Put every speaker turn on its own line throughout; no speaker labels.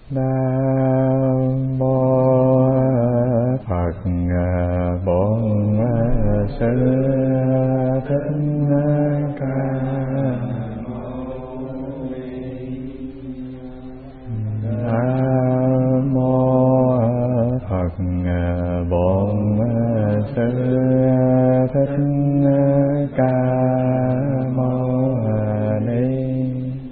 Nam mô Phật Bổn Sư Thích Ca Mâu Ni. Nam mô Phật Bổn Sư Thích Ca Mâu Ni.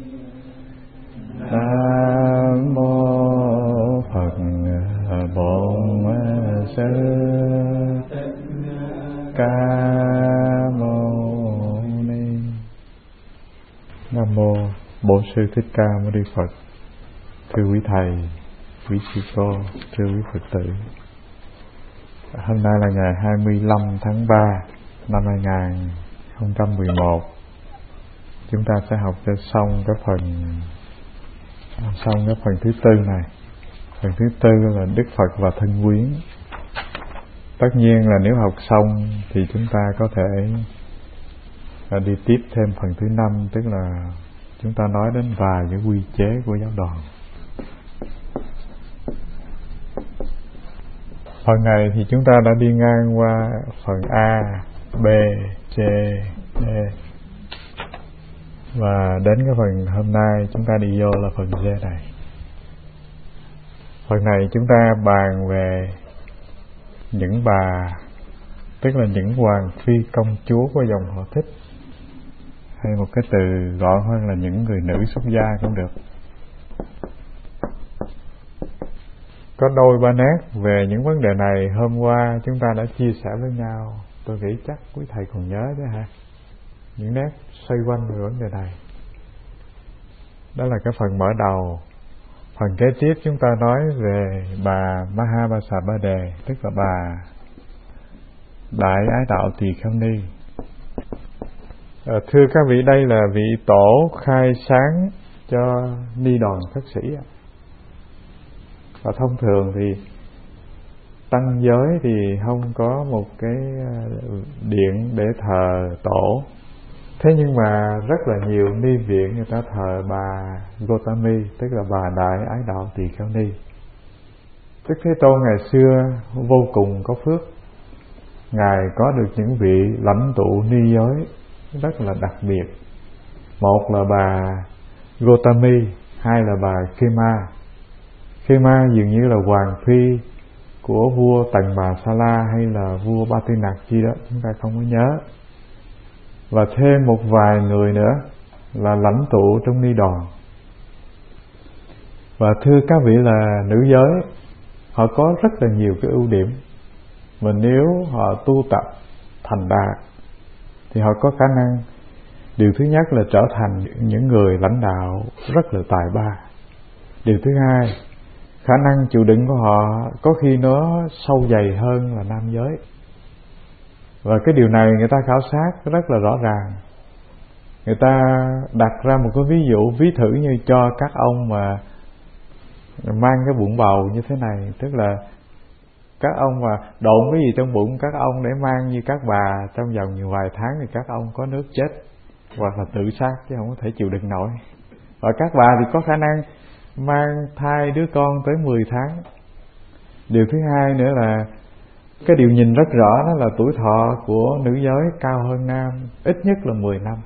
Nam mô Phật Bổn Sư Thích Ca Mâu Ni. Nam mô Bổn Sư Thích Ca Mâu Ni Phật. Thưa quý thầy, quý sư cô, thưa quý Phật tử, hôm nay là ngày 25 tháng 3 năm 2011. Chúng ta sẽ học cho xong cái phần thứ tư này. Phần thứ tư là Đức Phật và thân quyến. Tất nhiên là nếu học xong thì chúng ta có thể đi tiếp thêm phần thứ 5, tức là chúng ta nói đến vài cái quy chế của giáo đoàn. Phần này thì chúng ta đã đi ngang qua phần A, B, C, D, và đến cái phần hôm nay chúng ta đi vô là phần D này. Phần này chúng ta bàn về những bà, tức là những hoàng phi công chúa của dòng họ Thích, hay một cái từ gọn hơn là những người nữ xuất gia cũng được. Có đôi ba nét về những vấn đề này hôm qua chúng ta đã chia sẻ với nhau. Tôi nghĩ chắc quý thầy còn nhớ chứ hả? Những nét xoay quanh về vấn đề này. Đó là cái phần mở đầu. Phần kế tiếp chúng ta nói về bà Mahabasabade, tức là bà Đại Ái Đạo Tỳ Kheo Ni. Thưa các vị, đây là vị tổ khai sáng cho ni đoàn thất sĩ. Và thông thường thì tăng giới thì không có một cái điện để thờ tổ. Thế nhưng mà rất là nhiều ni viện người ta thờ bà Gotami, tức là bà Đại Ái Đạo Tỳ Kheo Ni. Đức Thế Tôn ngày xưa vô cùng có phước. Ngài có được những vị lãnh tụ ni giới rất là đặc biệt. Một là bà Gotami, hai là bà Khema. Khema dường như là hoàng phi của vua Tần Bà Sa La hay là vua Ba Tư Nặc chi đó, chúng ta không có nhớ. Và thêm một vài người nữa là lãnh tụ trong ni đoàn. Và thưa các vị là nữ giới, họ có rất là nhiều cái ưu điểm. Mà nếu họ tu tập thành đạt thì họ có khả năng, điều thứ nhất là trở thành những người lãnh đạo rất là tài ba. Điều thứ hai, khả năng chịu đựng của họ có khi nó sâu dày hơn là nam giới. Và cái điều này người ta khảo sát rất là rõ ràng. Người ta đặt ra một cái ví dụ, ví thử như cho các ông mà mang cái bụng bầu như thế này, tức là các ông mà độn cái gì trong bụng các ông để mang như các bà, trong vòng nhiều vài tháng thì các ông có nước chết hoặc là tự sát chứ không có thể chịu đựng nổi. Và các bà thì có khả năng mang thai đứa con tới 10 tháng. Điều thứ hai nữa là cái điều nhìn rất rõ, đó là tuổi thọ của nữ giới cao hơn nam ít nhất là 10 năm.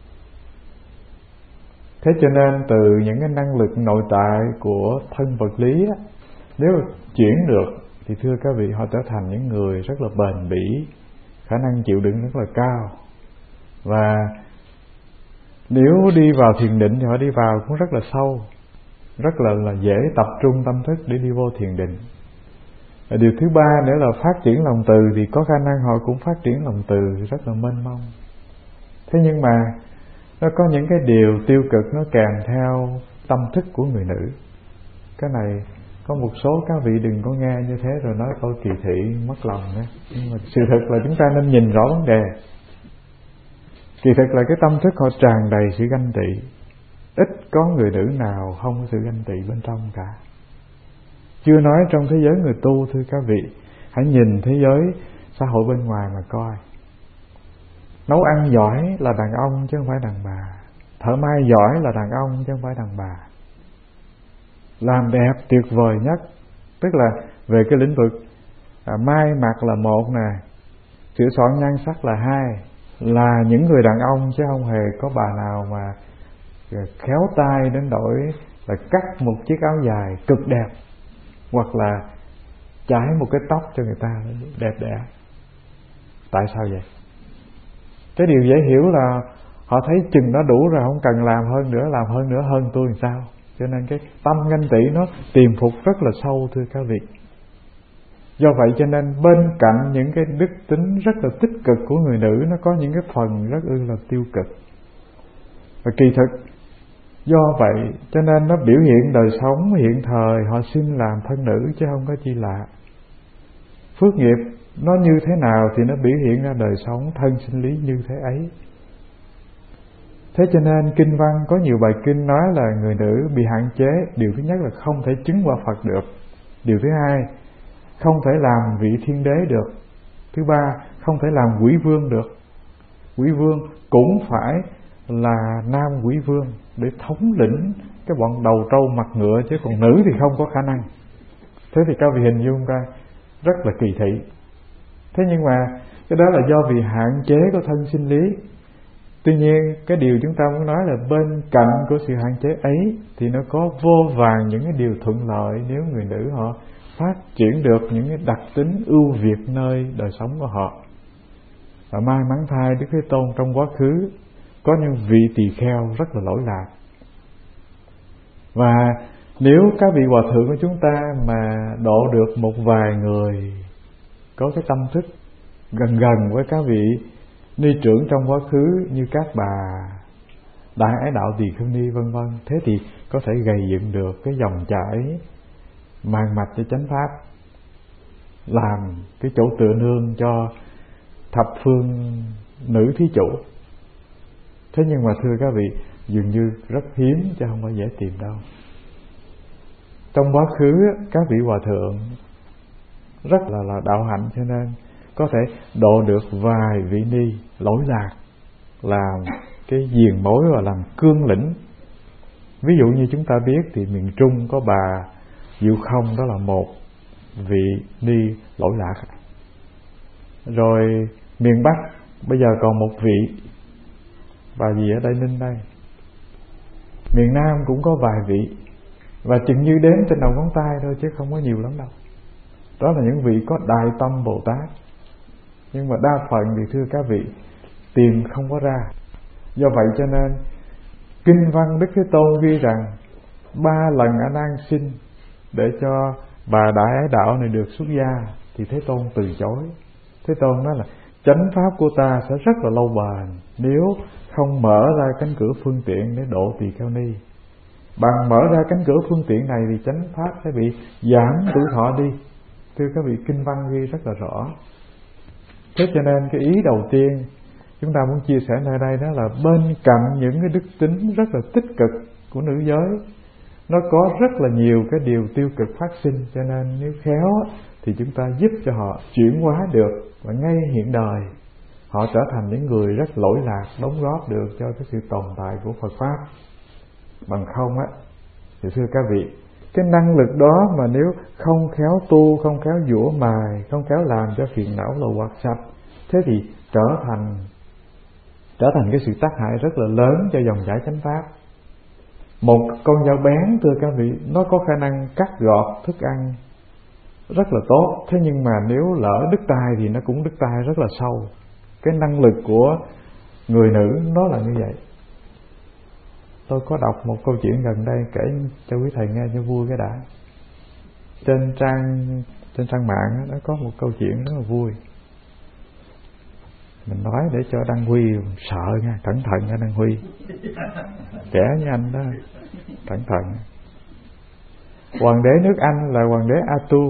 Thế cho nên từ những cái năng lực nội tại của thân vật lý á, nếu chuyển được thì thưa các vị, họ trở thành những người rất là bền bỉ, khả năng chịu đựng rất là cao. Và nếu đi vào thiền định thì họ đi vào cũng rất là sâu, rất là dễ tập trung tâm thức để đi vô thiền định. Điều thứ ba nữa là phát triển lòng từ, thì có khả năng họ cũng phát triển lòng từ rất là mênh mông. Thế nhưng mà nó có những cái điều tiêu cực nó kèm theo tâm thức của người nữ. Cái này có một số các vị đừng có nghe như thế rồi nói câu kỳ thị mất lòng nữa. Nhưng mà sự thật là chúng ta nên nhìn rõ vấn đề. Kỳ thực là cái tâm thức họ tràn đầy sự ganh tị. Ít có người nữ nào không có sự ganh tị bên trong cả. Chưa nói trong thế giới người tu, thưa các vị, hãy nhìn thế giới xã hội bên ngoài mà coi. Nấu ăn giỏi là đàn ông chứ không phải đàn bà. Thợ may giỏi là đàn ông chứ không phải đàn bà. làm đẹp tuyệt vời nhất. Tức là về cái lĩnh vực mai mặc là một nè, sửa soạn nhan sắc là hai, là những người đàn ông, chứ không hề có bà nào mà khéo tay đến đổi là cắt một chiếc áo dài cực đẹp, hoặc là chải một cái tóc cho người ta đẹp đẽ. Tại sao vậy? Cái điều dễ hiểu là họ thấy chừng đó đủ rồi, không cần làm hơn nữa hơn tôi làm sao. Cho nên cái tâm ganh tị nó tiềm phục rất là sâu, thưa các vị. Do vậy cho nên bên cạnh những cái đức tính rất là tích cực của người nữ, nó có những cái phần rất là tiêu cực. Và kỳ thực do vậy cho nên nó biểu hiện đời sống hiện thời họ xin làm thân nữ, chứ không có chi lạ. Phước nghiệp nó như thế nào thì nó biểu hiện ra đời sống thân sinh lý như thế ấy. Thế cho nên kinh văn có nhiều bài kinh nói là người nữ bị hạn chế. Điều thứ nhất là không thể chứng quả Phật được. Điều thứ hai, không thể làm vị thiên đế được. Thứ ba, không thể làm quỷ vương được. Quỷ vương cũng phải là nam quỷ vương để thống lĩnh cái bọn đầu trâu mặt ngựa, chứ còn nữ thì không có khả năng. Thế thì các vị hình dung ra rất là kỳ thị. Thế nhưng mà cái đó là do vì hạn chế của thân sinh lý. Tuy nhiên cái điều chúng ta muốn nói là bên cạnh của sự hạn chế ấy thì nó có vô vàn những cái điều thuận lợi nếu người nữ họ phát triển được những cái đặc tính ưu việt nơi đời sống của họ. Và may mắn thay Đức Thế Tôn trong quá khứ có những vị tỳ kheo rất là lỗi lạc. Và nếu các vị hòa thượng của chúng ta mà độ được một vài người có cái tâm thức gần với các vị ni trưởng trong quá khứ như các bà Đại Ái Đạo Tỳ Khưu Ni vân vân, thế thì có thể gây dựng được cái dòng chảy màng mạch cho chánh pháp, làm cái chỗ tựa nương cho thập phương nữ thí chủ. Thế nhưng mà thưa các vị, dường như rất hiếm chứ không phải dễ tìm đâu. Trong quá khứ các vị hòa thượng rất là đạo hạnh, cho nên có thể độ được vài vị ni lỗi lạc, làm cái diền mối và làm cương lĩnh. Ví dụ như chúng ta biết thì miền Trung có bà Diệu Không, đó là một vị ni lỗi lạc. Rồi miền Bắc bây giờ còn một vị, bà gì ở Tây Ninh đây. Miền Nam cũng có vài vị, và chừng như đếm trên đầu ngón tay thôi chứ không có nhiều lắm đâu. Đó là những vị có đại tâm Bồ Tát. Nhưng mà đa phần thì thưa các vị tìm không có ra. Do vậy cho nên kinh văn Đức Thế Tôn ghi rằng 3 lần A Nan xin để cho bà Đại Ái Đạo này được xuất gia, thì Thế Tôn từ chối. Thế Tôn nói là chánh pháp của ta sẽ rất là lâu bền nếu không mở ra cánh cửa phương tiện để độ tỳ kheo ni. Bằng mở ra cánh cửa phương tiện này thì chánh pháp sẽ bị giảm tuổi thọ đi. Thưa các vị, kinh văn ghi rất là rõ. Thế cho nên cái ý đầu tiên chúng ta muốn chia sẻ nơi đây đó là bên cạnh những cái đức tính rất là tích cực của nữ giới, nó có rất là nhiều cái điều tiêu cực phát sinh. Cho nên nếu khéo thì chúng ta giúp cho họ chuyển hóa được, và ngay hiện đời họ trở thành những người rất lỗi lạc, đóng góp được cho cái sự tồn tại của Phật Pháp. Bằng không á thì thưa các vị, cái năng lực đó mà nếu không khéo tu, không khéo giũa mài, không khéo làm cho phiền não lồ quạt sạch, thế thì trở thành cái sự tác hại rất là lớn cho dòng chảy chánh pháp. Một con dao bén thưa các vị, nó có khả năng cắt gọt thức ăn rất là tốt, thế nhưng mà nếu lỡ đứt tay thì nó cũng đứt tay rất là sâu. Cái năng lực của người nữ nó là như vậy. Tôi có đọc một câu chuyện gần đây kể cho quý thầy nghe cho vui cái đã. Trên trang mạng nó có một câu chuyện rất là vui. Mình nói để cho Đăng Huy sợ nha, cẩn thận nha Đăng Huy. Trẻ như anh đó, cẩn thận. Hoàng đế nước Anh là hoàng đế Atu.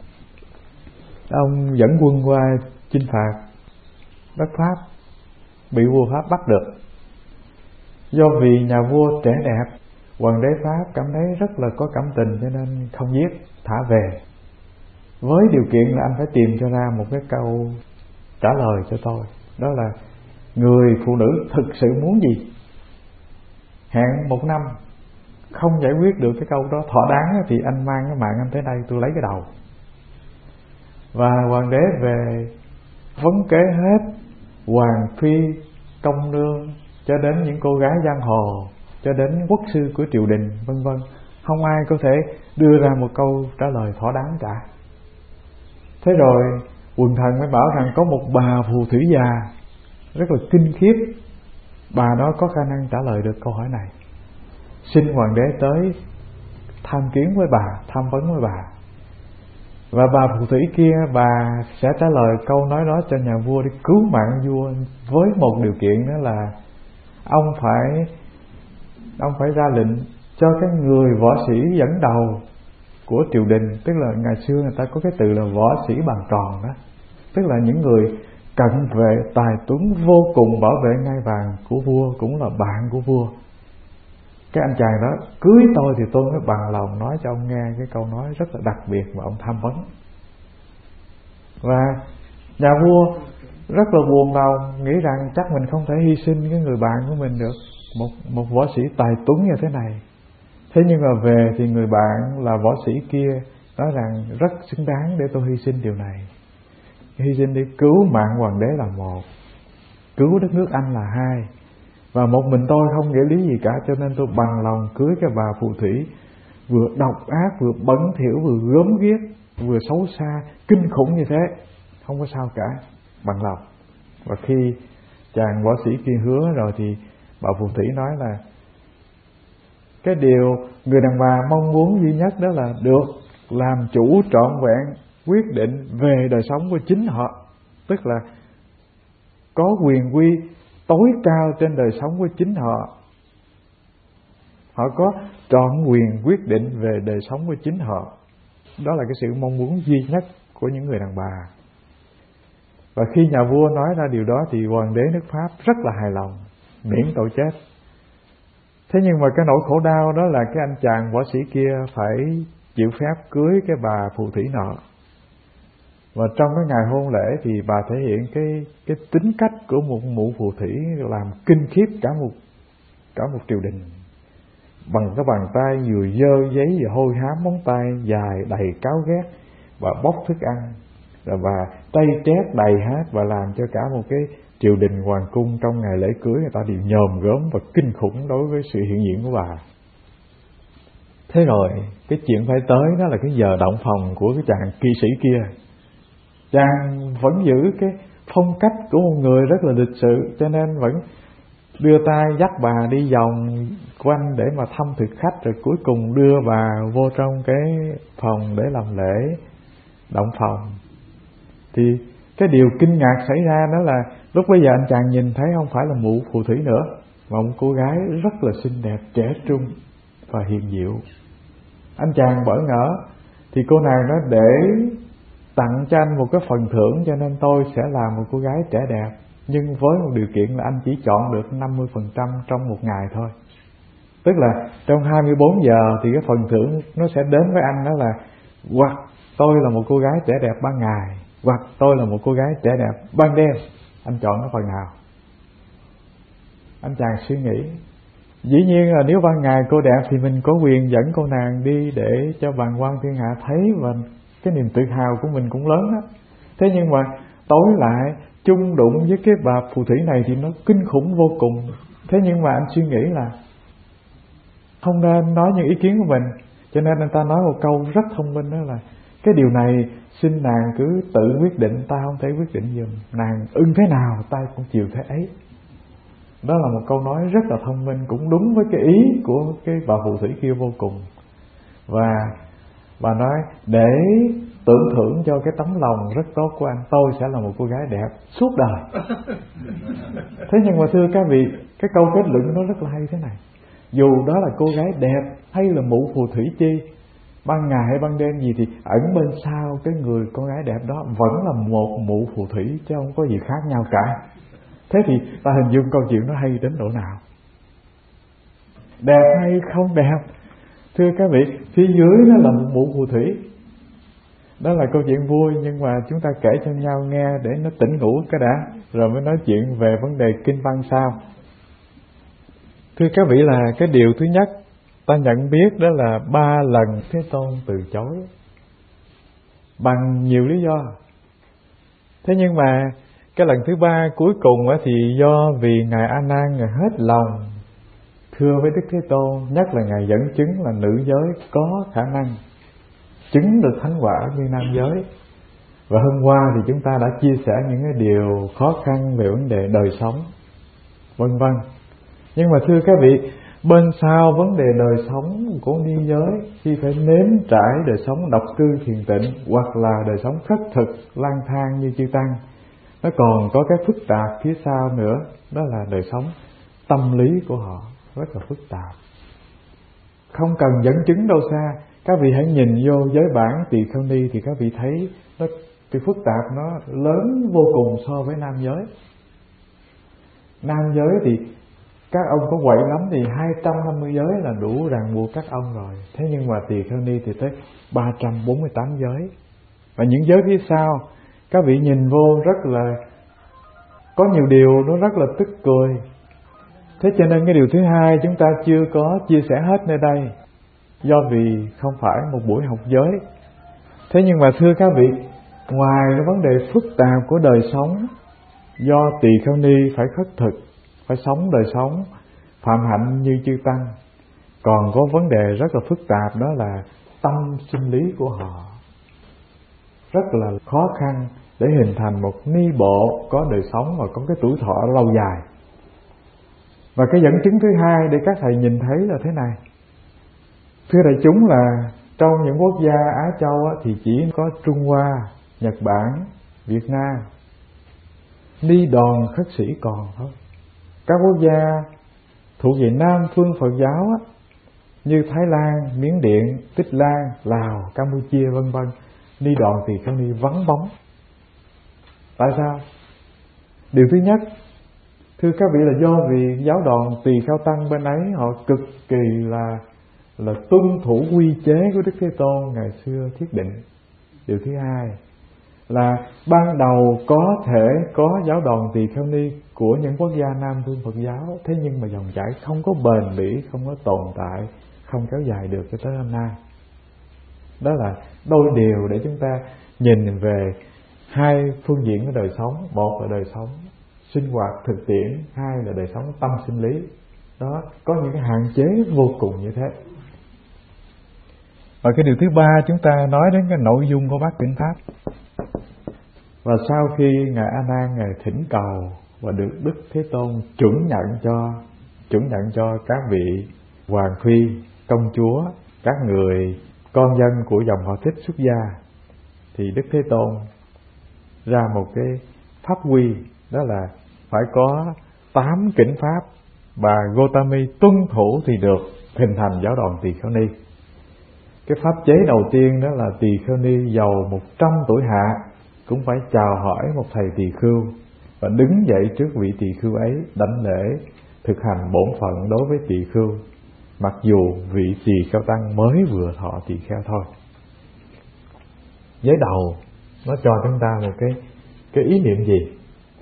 Ông dẫn quân qua chinh phạt đất Pháp, bị vua Pháp bắt được. Do vì nhà vua trẻ đẹp, hoàng đế Pháp cảm thấy rất là có cảm tình, cho nên không giết, thả về. Với điều kiện là anh phải tìm cho ra một cái câu trả lời cho tôi. Đó là người phụ nữ thực sự muốn gì? Hẹn 1 năm, không giải quyết được cái câu đó thỏa đáng thì anh mang cái mạng anh tới đây tôi lấy cái đầu. Và hoàng đế về vấn kế hết hoàng phi, công nương, cho đến những cô gái giang hồ, cho đến quốc sư của triều đình, vân vân. Không ai có thể đưa ra một câu trả lời thỏa đáng cả. Thế rồi quần thần mới bảo rằng có một bà phù thủy già rất là kinh khiếp, bà đó có khả năng trả lời được câu hỏi này. Xin hoàng đế tới tham kiến với bà, tham vấn với bà. Và bà phù thủy kia, bà sẽ trả lời câu nói đó cho nhà vua để cứu mạng vua, với một điều kiện đó là ông phải ra lệnh cho cái người võ sĩ dẫn đầu của triều đình. Tức là ngày xưa người ta có cái từ là võ sĩ bàn tròn đó, tức là những người cận vệ tài tuấn vô cùng bảo vệ ngai vàng của vua, cũng là bạn của vua. Cái anh chàng đó cưới tôi thì tôi mới bằng lòng nói cho ông nghe cái câu nói rất là đặc biệt mà ông tham vấn. Và nhà vua rất là buồn lòng, nghĩ rằng chắc mình không thể hy sinh cái người bạn của mình được, một võ sĩ tài tuấn như thế này. Thế nhưng mà về thì người bạn là võ sĩ kia nói rằng rất xứng đáng để tôi hy sinh điều này. Hy sinh để cứu mạng hoàng đế là một, cứu đất nước Anh là hai, và một mình tôi không nghĩa lý gì cả, cho nên tôi bằng lòng cưới cái bà phù thủy vừa độc ác, vừa bẩn thỉu, vừa gớm ghiếc, vừa xấu xa, kinh khủng như thế. Không có sao cả, bằng lòng. Và khi chàng võ sĩ kia hứa rồi thì bà phù thủy nói là cái điều người đàn bà mong muốn duy nhất đó là được làm chủ trọn vẹn quyết định về đời sống của chính họ, tức là có quyền quy tối cao trên đời sống của chính họ. Họ có trọn quyền quyết định về đời sống của chính họ. Đó là cái sự mong muốn duy nhất của những người đàn bà. Và khi nhà vua nói ra điều đó thì hoàng đế nước Pháp rất là hài lòng, miễn tội chết. Thế nhưng mà cái nỗi khổ đau đó là cái anh chàng võ sĩ kia phải chịu phép cưới cái bà phù thủy nọ. Và trong cái ngày hôn lễ thì bà thể hiện cái tính cách của một mụ phù thủy làm kinh khiếp cả một triều đình. Bằng cái bàn tay vừa dơ giấy vừa hôi hám móng tay dài đầy cáo ghét, và bóc thức ăn, rồi bà tay trét đầy hết, và làm cho cả một cái triều đình hoàng cung trong ngày lễ cưới người ta đều nhòm gớm và kinh khủng đối với sự hiện diện của bà. Thế rồi cái chuyện phải tới đó là cái giờ động phòng của cái chàng kỵ sĩ kia. Chàng vẫn giữ cái phong cách của một người rất là lịch sự, cho nên vẫn đưa tay dắt bà đi vòng quanh để mà thăm thực khách, rồi cuối cùng đưa bà vô trong cái phòng để làm lễ động phòng. Thì cái điều kinh ngạc xảy ra đó là lúc bây giờ anh chàng nhìn thấy không phải là mụ phù thủy nữa, mà một cô gái rất là xinh đẹp, trẻ trung và hiền diệu. Anh chàng bỡ ngỡ thì cô nàng nói để tặng cho anh một cái phần thưởng, cho nên tôi sẽ làm một cô gái trẻ đẹp, nhưng với một điều kiện là anh chỉ chọn được 50% trong một ngày thôi. Tức là trong 24 giờ thì cái phần thưởng nó sẽ đến với anh, đó là hoặc tôi là một cô gái trẻ đẹp ban ngày, hoặc tôi là một cô gái trẻ đẹp ban đêm. Anh chọn cái phần nào? Anh chàng suy nghĩ, dĩ nhiên là nếu ban ngày cô đẹp thì mình có quyền dẫn cô nàng đi để cho bàng quan thiên hạ thấy, và cái niềm tự hào của mình cũng lớn đó. Thế nhưng mà tối lại chung đụng với cái bà phù thủy này thì nó kinh khủng vô cùng. Thế nhưng mà anh suy nghĩ là không nên nói những ý kiến của mình, cho nên anh ta nói một câu rất thông minh, đó là cái điều này xin nàng cứ tự quyết định, ta không thể quyết định giùm. Nàng ưng thế nào ta cũng chịu thế ấy. Đó là một câu nói rất là thông minh, cũng đúng với cái ý của cái bà phù thủy kia vô cùng. Và bà nói để tưởng thưởng cho cái tấm lòng rất tốt của anh, tôi sẽ là một cô gái đẹp suốt đời. Thế nhưng mà thưa các vị, cái câu kết luận nó rất là hay thế này: dù đó là cô gái đẹp hay là mụ phù thủy chi, ban ngày hay ban đêm gì, thì ẩn bên sau cái người con gái đẹp đó vẫn là một mụ phù thủy, chứ không có gì khác nhau cả. Thế thì ta hình dung câu chuyện nó hay đến độ nào. Đẹp hay không đẹp, thưa các vị, phía dưới nó là một mụ phù thủy. Đó là câu chuyện vui, nhưng mà chúng ta kể cho nhau nghe để nó tỉnh ngủ cái đã, rồi mới nói chuyện về vấn đề kinh văn sau. Thưa các vị, là cái điều thứ nhất ta nhận biết đó là 3 lần Thế Tôn từ chối bằng nhiều lý do. Thế nhưng mà cái lần thứ 3 cuối cùng thì do vì Ngài A Nan Ngài hết lòng thưa với Đức Thế Tôn, nhất là Ngài dẫn chứng là nữ giới có khả năng chứng được thánh quả như nam giới. Và hôm qua thì chúng ta đã chia sẻ những cái điều khó khăn về vấn đề đời sống, vân vân. Nhưng mà thưa các vị, bên sau vấn đề đời sống của ni giới, khi phải nếm trải đời sống độc cư thiền tịnh hoặc là đời sống khất thực lang thang như chư tăng, nó còn có cái phức tạp phía sau nữa, đó là đời sống tâm lý của họ rất là phức tạp. Không cần dẫn chứng đâu xa, các vị hãy nhìn vô giới bản Tỳ Kheo Ni thì các vị thấy cái phức tạp nó lớn vô cùng so với nam giới. Nam giới thì các ông có quậy lắm thì 250 giới là đủ ràng buộc các ông rồi. Thế nhưng mà Tỳ Kheo Ni thì tới 348 giới. Và những giới phía sau, các vị nhìn vô rất là có nhiều điều nó rất là tức cười. Thế cho nên cái điều thứ hai chúng ta chưa có chia sẻ hết nơi đây, do vì không phải một buổi học giới. Thế nhưng mà thưa các vị, ngoài cái vấn đề phức tạp của đời sống, do Tỳ Kheo Ni phải khất thực, phải sống đời sống phạm hạnh như chư tăng, còn có vấn đề rất là phức tạp, đó là tâm sinh lý của họ rất là khó khăn để hình thành một ni bộ có đời sống và có cái tuổi thọ lâu dài. Và cái dẫn chứng thứ hai để các thầy nhìn thấy là thế này. Thưa đại chúng, là trong những quốc gia Á Châu thì chỉ có Trung Hoa, Nhật Bản, Việt Nam ni đoàn khất sĩ còn thôi. Các quốc gia thuộc về Nam phương Phật giáo như Thái Lan, Miến Điện, Tích Lan, Lào, Campuchia vân vân, ni đoàn Tỳ Kheo Ni vắng bóng. Tại sao? Điều thứ nhất, thưa các vị, là do vì giáo đoàn Tỳ Kheo tăng bên ấy họ cực kỳ là tuân thủ quy chế của Đức Thế Tôn ngày xưa thiết định. Điều thứ hai là ban đầu có thể có giáo đoàn Tỳ Kheo Ni của những quốc gia Nam phương Phật giáo, thế nhưng mà dòng chảy không có bền bỉ, không có tồn tại, không kéo dài được cho tới hôm nay. Đó là đôi điều để chúng ta nhìn về hai phương diện của đời sống. Một là đời sống sinh hoạt thực tiễn, hai là đời sống tâm sinh lý. Đó, có những cái hạn chế vô cùng như thế. Và cái điều thứ ba, chúng ta nói đến cái nội dung của bát kinh pháp. Và sau khi Ngài A Nan Ngài thỉnh cầu và được Đức Thế Tôn chuẩn nhận cho các vị hoàng phi, công chúa, các người con dân của dòng họ Thích xuất gia, thì Đức Thế Tôn ra một cái pháp quy, đó là phải có 8 kỉnh pháp và Gotami tuân thủ thì được hình thành giáo đoàn Tỳ Kheo Ni. Cái pháp chế đầu tiên đó là Tỳ Kheo Ni giàu 100 tuổi hạ cũng phải chào hỏi một thầy tỳ khưu và đứng dậy trước vị tỳ khưu ấy đảnh lễ thực hành bổn phận đối với tỳ khưu, mặc dù vị tỳ kheo tăng mới vừa thọ tỳ kheo thôi. Giới đầu nó cho chúng ta một cái ý niệm gì?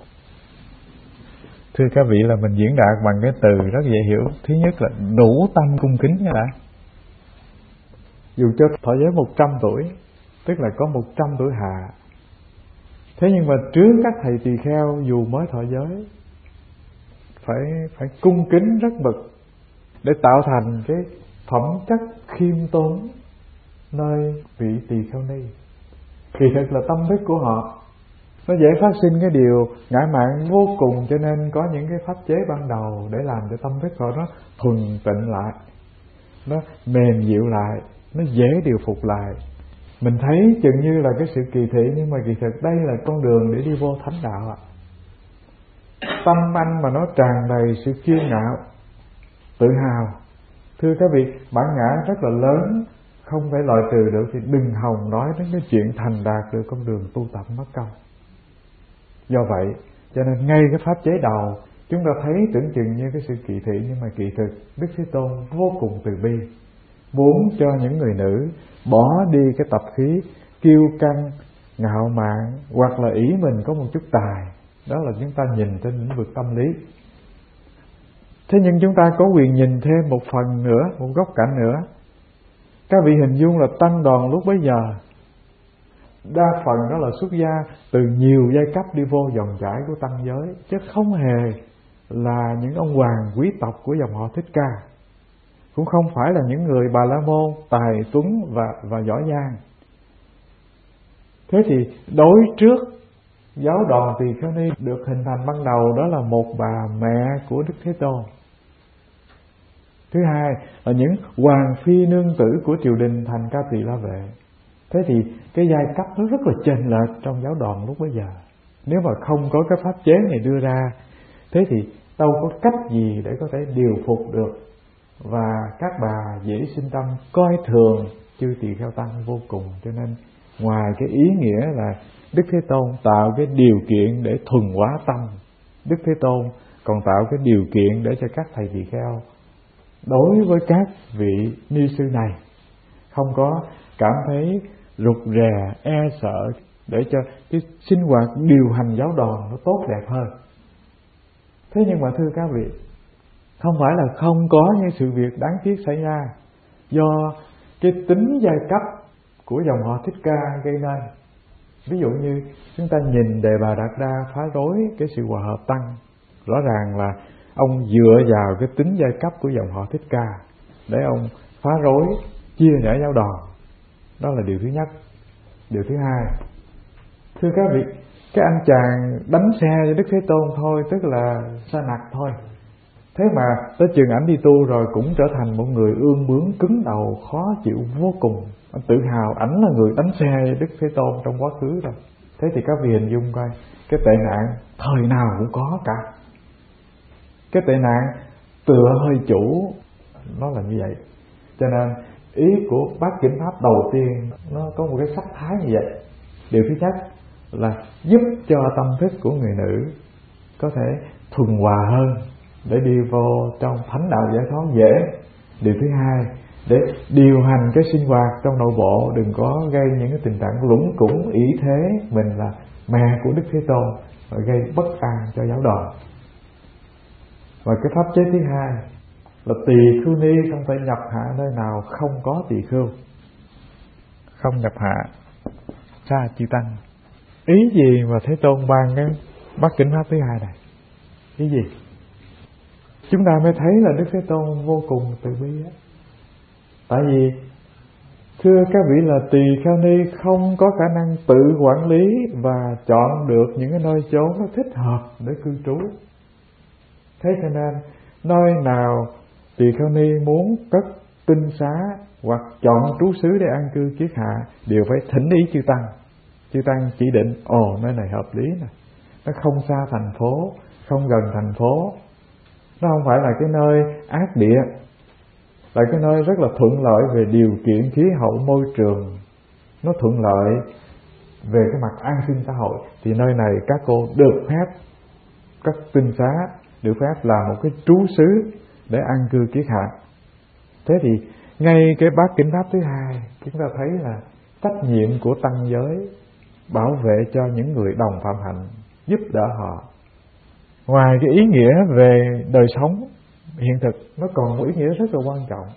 Thưa các vị, là mình diễn đạt bằng cái từ rất dễ hiểu. Thứ nhất là đủ tâm cung kính nha đã. Dù cho thọ giới 100 tuổi, tức là có 100 tuổi hạ. Thế nhưng mà trước các thầy tỳ kheo dù mới thọ giới, phải cung kính rất bậc để tạo thành cái phẩm chất khiêm tốn nơi vị tỳ kheo ni. Kỳ thực là tâm thức của họ nó dễ phát sinh cái điều ngã mạn vô cùng, cho nên có những cái pháp chế ban đầu để làm cho tâm thức họ nó thuần tịnh lại, nó mềm dịu lại, nó dễ điều phục lại. Mình thấy chừng như là cái sự kỳ thị, nhưng mà kỳ thực đây là con đường để đi vô thánh đạo ạ. Tâm anh mà nó tràn đầy sự kiêu ngạo, tự hào. Thưa các vị, bản ngã rất là lớn, không thể loại trừ được, thì đừng hòng nói đến cái chuyện thành đạt được con đường tu tập mất công. Do vậy, cho nên ngay cái pháp chế đầu chúng ta thấy tưởng chừng như cái sự kỳ thị, nhưng mà kỳ thực Đức Thế Tôn vô cùng từ bi, muốn cho những người nữ bỏ đi cái tập khí kiêu căng, ngạo mạn, hoặc là ý mình có một chút tài. Đó là chúng ta nhìn trên lĩnh vực tâm lý. Thế nhưng chúng ta có quyền nhìn thêm một phần nữa, một góc cạnh nữa. Các vị hình dung là tăng đoàn lúc bấy giờ đa phần đó là xuất gia từ nhiều giai cấp đi vô dòng chảy của tăng giới, chứ không hề là những ông hoàng quý tộc của dòng họ Thích Ca, cũng không phải là những người Bà La Môn tài tuấn và giỏi giang. Thế thì đối trước giáo đoàn Tỳ Kheo Ni được hình thành ban đầu đó là một bà mẹ của Đức Thế Tôn. Thứ hai là những hoàng phi nương tử của triều đình thành Ca Tỳ La Vệ. Thế thì cái giai cấp nó rất là chênh lệch trong giáo đoàn lúc bấy giờ. Nếu mà không có cái pháp chế này đưa ra, thế thì đâu có cách gì để có thể điều phục được. Và các bà dễ sinh tâm coi thường chư Tỳ Kheo tăng vô cùng. Cho nên ngoài cái ý nghĩa là Đức Thế Tôn tạo cái điều kiện để thuần hóa tâm, Đức Thế Tôn còn tạo cái điều kiện để cho các thầy Tỳ Kheo đối với các vị ni sư này không có cảm thấy rụt rè, e sợ, để cho cái sinh hoạt điều hành giáo đoàn nó tốt đẹp hơn. Thế nhưng mà thưa các vị, không phải là không có những sự việc đáng tiếc xảy ra do cái tính giai cấp của dòng họ Thích Ca gây nên. Ví dụ như chúng ta nhìn Đề Bà Đạt Đa phá rối cái sự hòa hợp tăng, rõ ràng là ông dựa vào cái tính giai cấp của dòng họ Thích Ca để ông phá rối, chia rẽ giáo đoàn. Đó là điều thứ nhất. Điều thứ hai, thưa các vị, cái anh chàng đánh xe cho Đức Thế Tôn thôi, tức là sa nặc thôi, thế mà tới chừng ảnh đi tu rồi cũng trở thành một người ương bướng, cứng đầu, khó chịu vô cùng. Anh tự hào ảnh là người đánh xe cho Đức Thế Tôn trong quá khứ rồi. Thế thì các vị hình dung coi, cái tệ nạn thời nào cũng có cả. Cái tệ nạn tựa hơi chủ, nó là như vậy. Cho nên ý của Bát Chánh Pháp đầu tiên nó có một cái sắc thái như vậy. Điều thứ nhất là giúp cho tâm thức của người nữ có thể thuần hòa hơn để đi vô trong thánh đạo giải thoát dễ. Điều thứ hai, để điều hành cái sinh hoạt trong nội bộ, đừng có gây những cái tình trạng lũng củng ý thế mình là mẹ của Đức Thế Tôn và gây bất an cho giáo đoàn. Và cái pháp chế thứ hai là tỳ khưu ni không thể nhập hạ nơi nào không có tỳ khưu. Không nhập hạ sa chư tăng. Ý gì mà Thế Tôn ban cái Bát Chánh Pháp thứ hai này? Ý gì? Chúng ta mới thấy là Đức Thế Tôn vô cùng từ bi á. Tại vì thưa các vị là tỳ kheo ni không có khả năng tự quản lý và chọn được những cái nơi chốn nó thích hợp để cư trú. Thế cho nên nơi nào tỳ kheo ni muốn cất tinh xá hoặc chọn trú xứ để an cư kiết hạ đều phải thỉnh ý chư tăng. Chư tăng chỉ định nơi này hợp lý nè, nó không xa thành phố, không gần thành phố, nó không phải là cái nơi ác địa, là cái nơi rất là thuận lợi về điều kiện khí hậu môi trường, nó thuận lợi về cái mặt an sinh xã hội, thì nơi này các cô được phép cất tinh xá, được phép là một cái trú xứ để an cư kiết hạ. Thế thì ngay cái Bát Chánh Pháp thứ hai chúng ta thấy là trách nhiệm của tăng giới bảo vệ cho những người đồng phạm hạnh, giúp đỡ họ. Ngoài cái ý nghĩa về đời sống hiện thực, nó còn một ý nghĩa rất là quan trọng.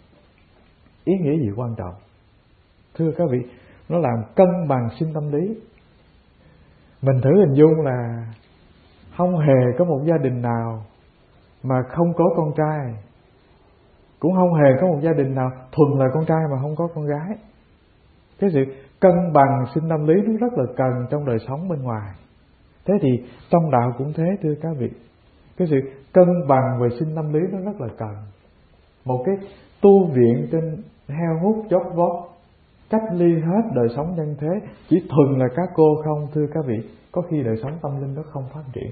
Ý nghĩa gì quan trọng? Thưa các vị, nó làm cân bằng sinh tâm lý. Mình thử hình dung là không hề có một gia đình nào mà không có con trai, cũng không hề có một gia đình nào thuần là con trai mà không có con gái. Cái sự cân bằng sinh tâm lý nó rất là cần trong đời sống bên ngoài. Thế thì trong đạo cũng thế thưa các vị. Cái sự cân bằng về sinh tâm lý nó rất là cần. Một cái tu viện trên heo hút chót vót, cách ly hết đời sống nhân thế, chỉ thuần là các cô không, thưa các vị, có khi đời sống tâm linh nó không phát triển.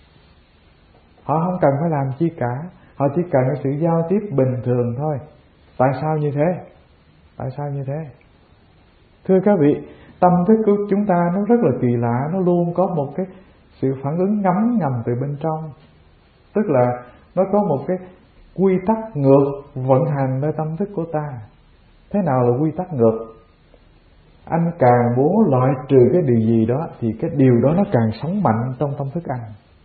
Họ không cần phải làm chi cả, họ chỉ cần cái sự giao tiếp bình thường thôi. Tại sao như thế? Tại sao như thế? Thưa các vị, tâm thức của chúng ta nó rất là kỳ lạ, nó luôn có một cái sự phản ứng ngấm ngầm từ bên trong. Tức là nó có một cái quy tắc ngược vận hành nơi tâm thức của ta. Thế nào là quy tắc ngược? Anh càng muốn loại trừ cái điều gì đó thì cái điều đó nó càng sống mạnh trong tâm thức anh.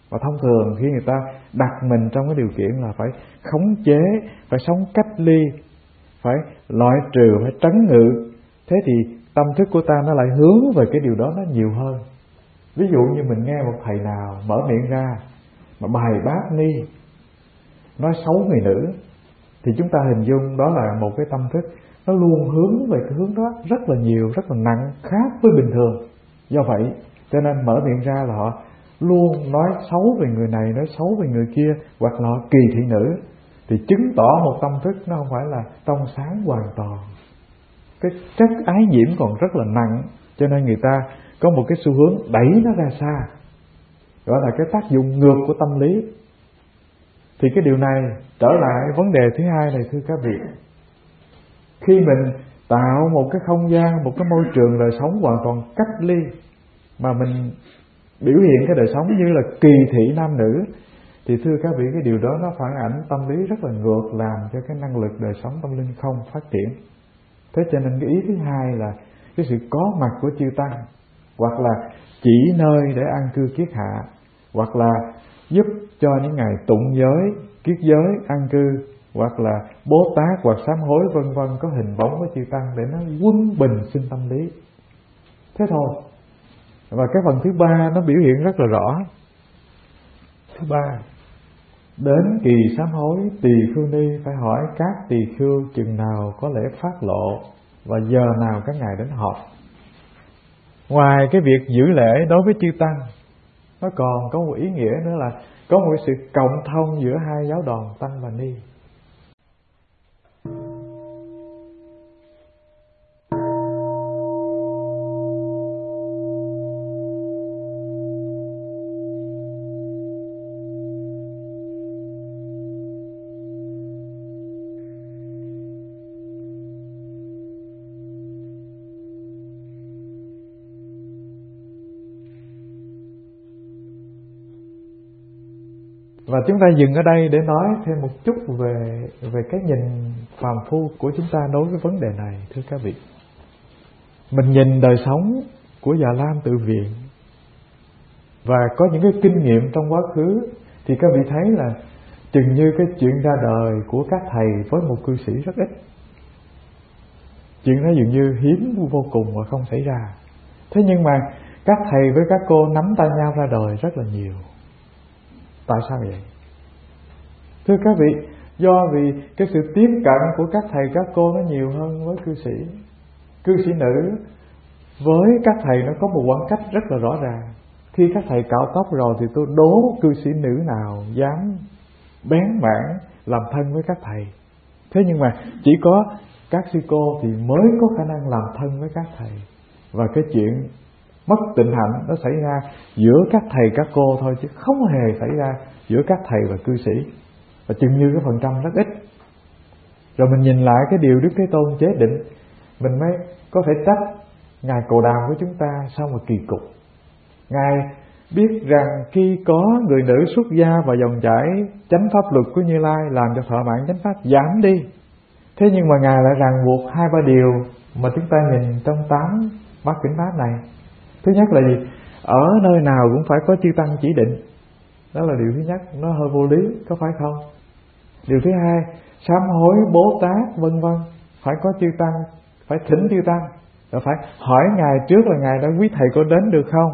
Và thông thường khi người ta đặt mình trong cái điều kiện là phải khống chế, phải sống cách ly, phải loại trừ, phải trấn ngự, thế thì tâm thức của ta nó lại hướng về cái điều đó nó nhiều hơn. Ví dụ như mình nghe một thầy nào mở miệng ra mà bài bát ni, nói xấu người nữ, thì chúng ta hình dung đó là một cái tâm thức nó luôn hướng về cái hướng đó rất là nhiều, rất là nặng, khác với bình thường. Do vậy cho nên mở miệng ra là họ luôn nói xấu về người này, nói xấu về người kia, hoặc là họ kỳ thị nữ, thì chứng tỏ một tâm thức nó không phải là trong sáng hoàn toàn. Cái chất ái nhiễm còn rất là nặng, cho nên người ta có một cái xu hướng đẩy nó ra xa, gọi là cái tác dụng ngược của tâm lý. Thì cái điều này trở lại vấn đề thứ hai này, thưa các vị. Khi mình tạo một cái không gian, một cái môi trường đời sống hoàn toàn cách ly, mà mình biểu hiện cái đời sống như là kỳ thị nam nữ, thì thưa các vị, cái điều đó nó phản ảnh tâm lý rất là ngược, làm cho cái năng lực đời sống tâm linh không phát triển. Thế cho nên cái ý thứ hai là cái sự có mặt của chư Tăng, hoặc là chỉ nơi để an cư kiết hạ, hoặc là giúp cho những ngày tụng giới, kiết giới, an cư, hoặc là Bố Tát hoặc sám hối vân vân, có hình bóng của chư Tăng để nó quân bình sinh tâm lý. Thế thôi. Và cái phần thứ ba nó biểu hiện rất là rõ. Thứ ba, đến kỳ sám hối, tỳ khưu ni phải hỏi các tỳ khưu chừng nào có lễ phát lộ và giờ nào các ngài đến họp. Ngoài cái việc giữ lễ đối với chư Tăng, nó còn có một ý nghĩa nữa là có một sự cộng thông giữa hai giáo đoàn Tăng và Ni. Và chúng ta dừng ở đây để nói thêm một chút về cái nhìn phàm phu của chúng ta đối với vấn đề này, thưa các vị. Mình nhìn đời sống của Già Lam Tự Viện và có những cái kinh nghiệm trong quá khứ, thì các vị thấy là chừng như cái chuyện ra đời của các thầy với một cư sĩ rất ít. Chuyện đó dường như hiếm vô cùng và không xảy ra. Thế nhưng mà các thầy với các cô nắm tay nhau ra đời rất là nhiều. Tại sao vậy? Thưa các vị, do vì cái sự tiếp cận của các thầy các cô nó nhiều hơn với cư sĩ. Cư sĩ nữ với các thầy nó có một khoảng cách rất là rõ ràng. Khi các thầy cạo tóc rồi thì tôi đố cư sĩ nữ nào dám bén mảng làm thân với các thầy. Thế nhưng mà chỉ có các sư cô thì mới có khả năng làm thân với các thầy. Và cái chuyện mất tịnh hạnh nó xảy ra giữa các thầy các cô thôi, chứ không hề xảy ra giữa các thầy và cư sĩ. Và chừng như cái phần trăm rất ít. Rồi mình nhìn lại cái điều Đức Thế Tôn chế định, mình mới có thể trách Ngài Cồ Đàm của chúng ta sao mà kỳ cục. Ngài biết rằng khi có người nữ xuất gia và dòng chảy chánh pháp luật của Như Lai làm cho thọ mạng chánh pháp giảm đi. Thế nhưng mà Ngài lại ràng buộc 2-3 điều mà chúng ta nhìn trong 8 bát kinh pháp này. Thứ nhất là gì? Ở nơi nào cũng phải có chư Tăng chỉ định. Đó là điều thứ nhất, nó hơi vô lý, có phải không? Điều thứ hai, sám hối, Bố Tát vân vân, phải có chư Tăng, phải thỉnh chư Tăng, rồi phải hỏi Ngài trước là Ngài đã quý thầy có đến được không.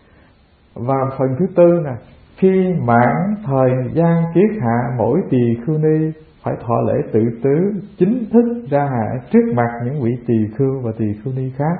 Và phần thứ tư nè, khi mãn thời gian kiết hạ, mỗi tỳ khưu ni phải thọ lễ tự tứ chính thức ra hạ trước mặt những vị tỳ khưu và tỳ khưu ni khác.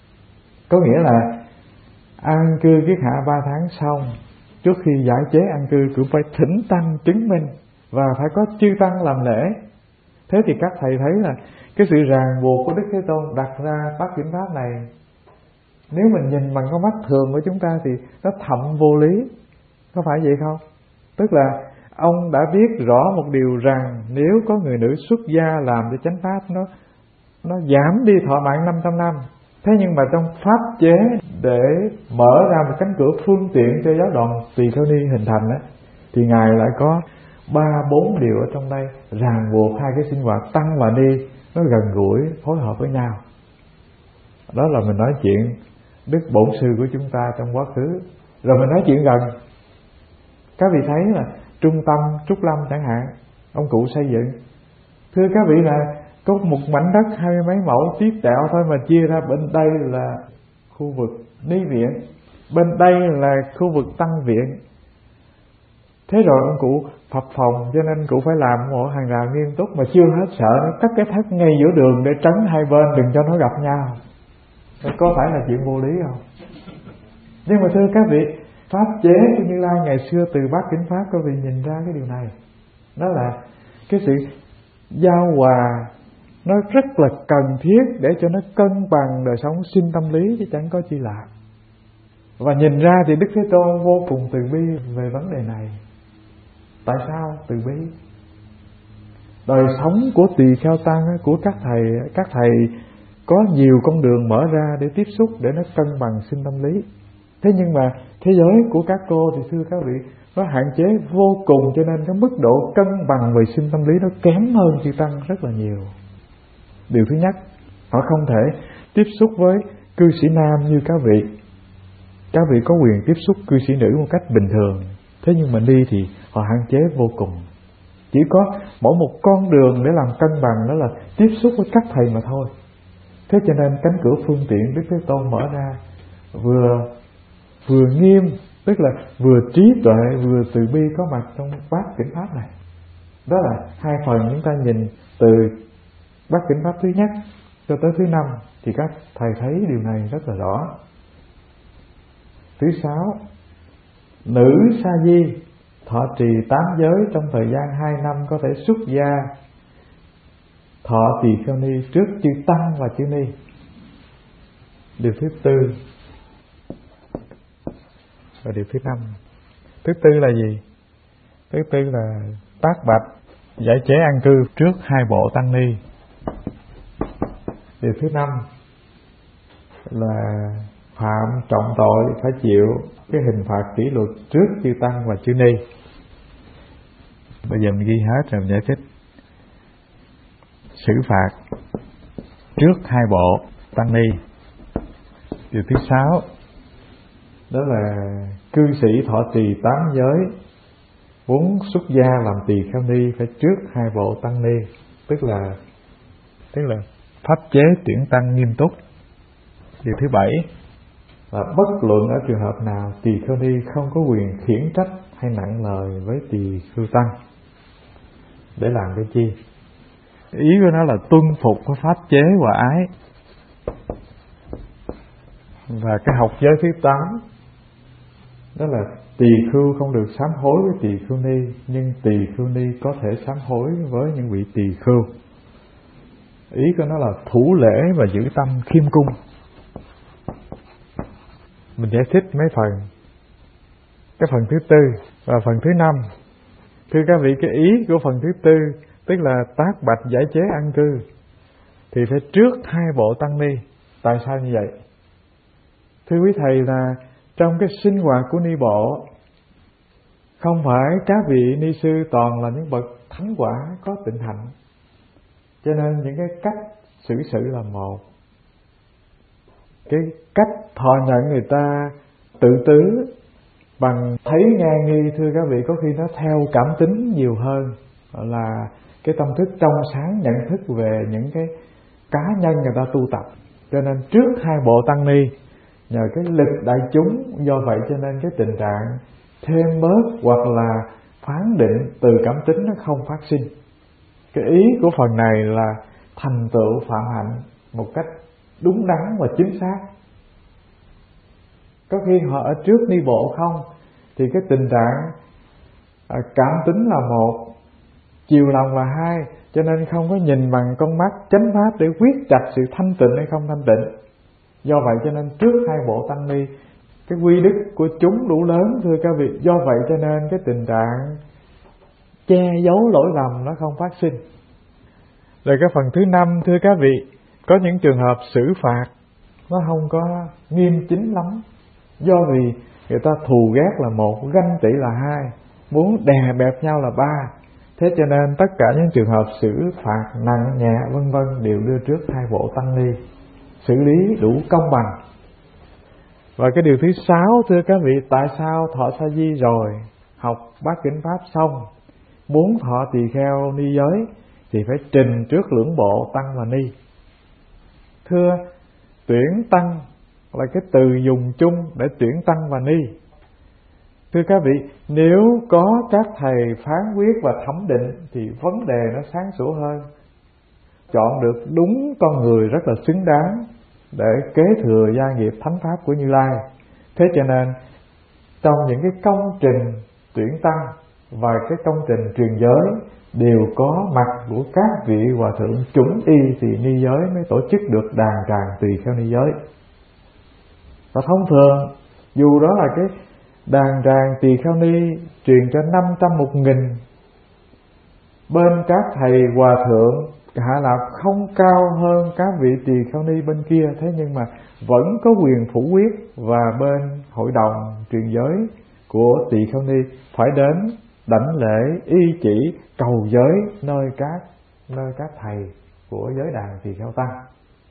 Có nghĩa là an cư kiết hạ 3 tháng xong, trước khi giải chế an cư cũng phải thỉnh Tăng chứng minh và phải có chư Tăng làm lễ. Thế thì các thầy thấy là cái sự ràng buộc của Đức Thế Tôn đặt ra bát kinh pháp này, nếu mình nhìn bằng con mắt thường của chúng ta thì nó thậm vô lý, có phải vậy không? Tức là ông đã biết rõ một điều rằng nếu có người nữ xuất gia làm cho chánh pháp nó giảm đi thọ mạng 500 năm. Thế nhưng mà trong pháp chế để mở ra một cánh cửa phương tiện cho giáo đoàn Tỳ Kheo Ni hình thành đó, thì Ngài lại có 3-4 điều ở trong đây ràng buộc hai cái sinh hoạt Tăng và Ni nó gần gũi phối hợp với nhau. Đó là mình nói chuyện Đức Bổn Sư của chúng ta trong quá khứ. Rồi mình nói chuyện gần. Các vị thấy là trung tâm Trúc Lâm chẳng hạn, ông cụ xây dựng, thưa các vị là có một mảnh đất 20 mấy mẫu tiếp đạo thôi mà chia ra, bên đây là khu vực ni viện, bên đây là khu vực tăng viện. Thế rồi ông cụ phập phòng, cho nên cụ phải làm một hàng rào nghiêm túc, mà chưa hết sợ nó cắt cái thất ngay giữa đường để tránh hai bên đừng cho nó gặp nhau. Có phải là chuyện vô lý không? Nhưng mà thưa các vị, pháp chế của Như Lai ngày xưa từ Bát Kinh Pháp, các vị nhìn ra cái điều này, đó là cái sự giao hòa nó rất là cần thiết để cho nó cân bằng đời sống sinh tâm lý, chứ chẳng có chi lạ. Và nhìn ra thì Đức Thế Tôn vô cùng từ bi về vấn đề này. Tại sao từ bi? Đời sống của tỳ kheo tăng, của các thầy có nhiều con đường mở ra để tiếp xúc, để nó cân bằng sinh tâm lý. Thế nhưng mà thế giới của các cô thì thưa các vị, nó hạn chế vô cùng, cho nên cái mức độ cân bằng về sinh tâm lý nó kém hơn chư tăng rất là nhiều. Điều thứ nhất, họ không thể tiếp xúc với cư sĩ nam như các vị. Các vị có quyền tiếp xúc cư sĩ nữ một cách bình thường, thế nhưng mà đi thì họ hạn chế vô cùng. Chỉ có mỗi một con đường để làm cân bằng, đó là tiếp xúc với các thầy mà thôi. Thế cho nên cánh cửa phương tiện Đức Thế Tôn mở ra vừa nghiêm, tức là vừa trí tuệ vừa từ bi có mặt trong Bát Kinh Pháp này. Đó là hai phần chúng ta nhìn từ Bát Kinh Pháp thứ nhất cho tới thứ 5 thì các thầy thấy điều này rất là rõ. Thứ 6, nữ sa di thọ trì 8 giới trong thời gian 2 năm có thể xuất gia thọ tỳ kheo ni trước chư tăng và chư ni. Điều thứ 4 và điều thứ 5. Thứ 4 là gì? Thứ 4 là tác bạch giải chế an cư trước 2 bộ tăng ni. Điều thứ 5 là phạm trọng tội phải chịu cái hình phạt kỷ luật trước chư tăng và chư ni. Bây giờ mình ghi hết rồi mình giải thích. Xử phạt trước 2 bộ tăng ni. Điều thứ 6 đó là cư sĩ thọ trì 8 giới muốn xuất gia làm tỳ kheo ni phải trước 2 bộ tăng ni, tức là pháp chế tuyển tăng nghiêm túc. Điều thứ 7 là bất luận ở trường hợp nào tỳ kheo ni không có quyền khiển trách hay nặng lời với tỳ kheo tăng. Để làm cái chi? Ý của nó là tuân phục cái pháp chế hòa ái. Và cái học giới thứ 8 đó là tỳ khưu không được sám hối với tỳ khưu ni, nhưng tỳ khưu ni có thể sám hối với những vị tỳ khưu. Ý của nó là thủ lễ và giữ tâm khiêm cung. Mình giải thích mấy phần. Cái phần thứ 4 và phần thứ 5. Thưa các vị, cái ý của phần thứ 4 tức là tác bạch giải chế an cư thì phải trước 2 bộ tăng ni. Tại sao như vậy? Thưa quý thầy, là trong cái sinh hoạt của ni bộ, không phải các vị ni sư toàn là những bậc thánh quả có tịnh hạnh, cho nên những cái cách xử sự là một. Cái cách thọ nhận người ta tự tứ bằng thấy nghe nghi, thưa các vị, có khi nó theo cảm tính nhiều hơn là cái tâm thức trong sáng nhận thức về những cái cá nhân người ta tu tập. Cho nên trước 2 bộ tăng ni, nhờ cái lực đại chúng, do vậy cho nên cái tình trạng thêm bớt hoặc là phán định từ cảm tính nó không phát sinh. Cái ý của phần này là thành tựu phạm hạnh một cách đúng đắn và chính xác. Có khi họ ở trước ni bộ không thì cái tình trạng cảm tính là một, chiều lòng là 2, cho nên không có nhìn bằng con mắt chánh pháp để quyết chặt sự thanh tịnh hay không thanh tịnh. Do vậy cho nên trước 2 bộ tăng ni, cái quy đức của chúng đủ lớn, thưa các vị. Do vậy cho nên cái tình trạng che giấu lỗi lầm nó không phát sinh. Rồi cái phần thứ 5, thưa các vị, có những trường hợp xử phạt nó không có nghiêm chính lắm. Do vì người ta thù ghét là 1, ganh tị là 2, muốn đè bẹp nhau là 3. Thế cho nên tất cả những trường hợp xử phạt nặng nhẹ vân vân đều đưa trước 2 bộ tăng ni, xử lý đủ công bằng. Và cái điều thứ 6, thưa các vị, tại sao thọ sa di rồi học bát kính pháp xong, muốn thọ tỳ kheo ni giới thì phải trình trước lưỡng bộ tăng và ni. Thưa, tuyển tăng là cái từ dùng chung để tuyển tăng và ni. Thưa các vị, nếu có các thầy phán quyết và thẩm định thì vấn đề nó sáng sủa hơn, chọn được đúng con người rất là xứng đáng để kế thừa gia nghiệp thánh pháp của Như Lai. Thế cho nên trong những cái công trình tuyển tăng và cái công trình truyền giới đều có mặt của các vị hòa thượng chuẩn y tỳ ni giới mới tổ chức được đàn tràng tỳ kheo ni giới. Và thông thường dù đó là cái đàn tràng tỳ kheo ni truyền cho 500 1.000, bên các thầy hòa thượng hạ lạc không cao hơn các vị tỳ kheo ni bên kia, thế nhưng mà vẫn có quyền phủ quyết, và bên hội đồng truyền giới của tỳ kheo ni phải đến đảnh lễ y chỉ cầu giới nơi các thầy của giới đàn tỳ kheo tăng.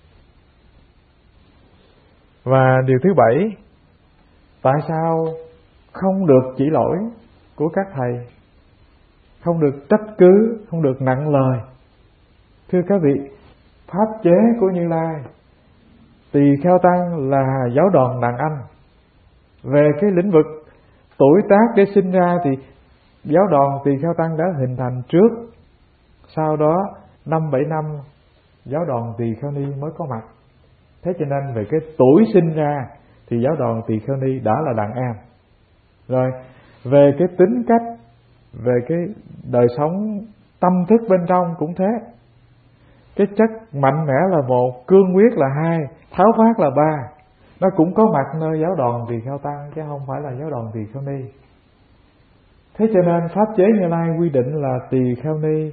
Và điều thứ 7, tại sao không được chỉ lỗi của các thầy, không được trách cứ, không được nặng lời? Thưa các vị, pháp chế của Như Lai, tỳ kheo tăng là giáo đoàn đàn anh. Về cái lĩnh vực tuổi tác để sinh ra thì giáo đoàn tỳ kheo tăng đã hình thành trước, sau đó 5-7 năm giáo đoàn tỳ kheo ni mới có mặt. Thế cho nên về cái tuổi sinh ra thì giáo đoàn tỳ kheo ni đã là đàn em. Rồi về cái tính cách, về cái đời sống tâm thức bên trong cũng thế. Cái chất mạnh mẽ là một, cương quyết là hai, tháo phát là ba. Nó cũng có mặt nơi giáo đoàn tỳ kheo tăng chứ không phải là giáo đoàn tỳ kheo ni. Thế cho nên pháp chế Như Lai quy định là tỳ kheo ni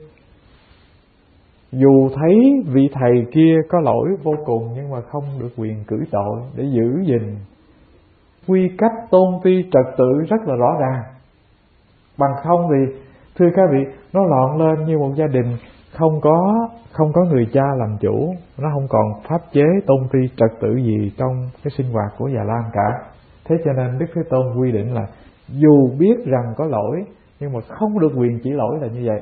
dù thấy vị thầy kia có lỗi vô cùng nhưng mà không được quyền cử tội, để giữ gìn quy cách tôn ti trật tự rất là rõ ràng. Bằng không thì thưa các vị, nó loạn lên như một gia đình không có người cha làm chủ, nó không còn pháp chế tôn ti trật tự gì trong cái sinh hoạt của Già Lam cả. Thế cho nên Đức Thế Tôn quy định là dù biết rằng có lỗi nhưng mà không được quyền chỉ lỗi là như vậy.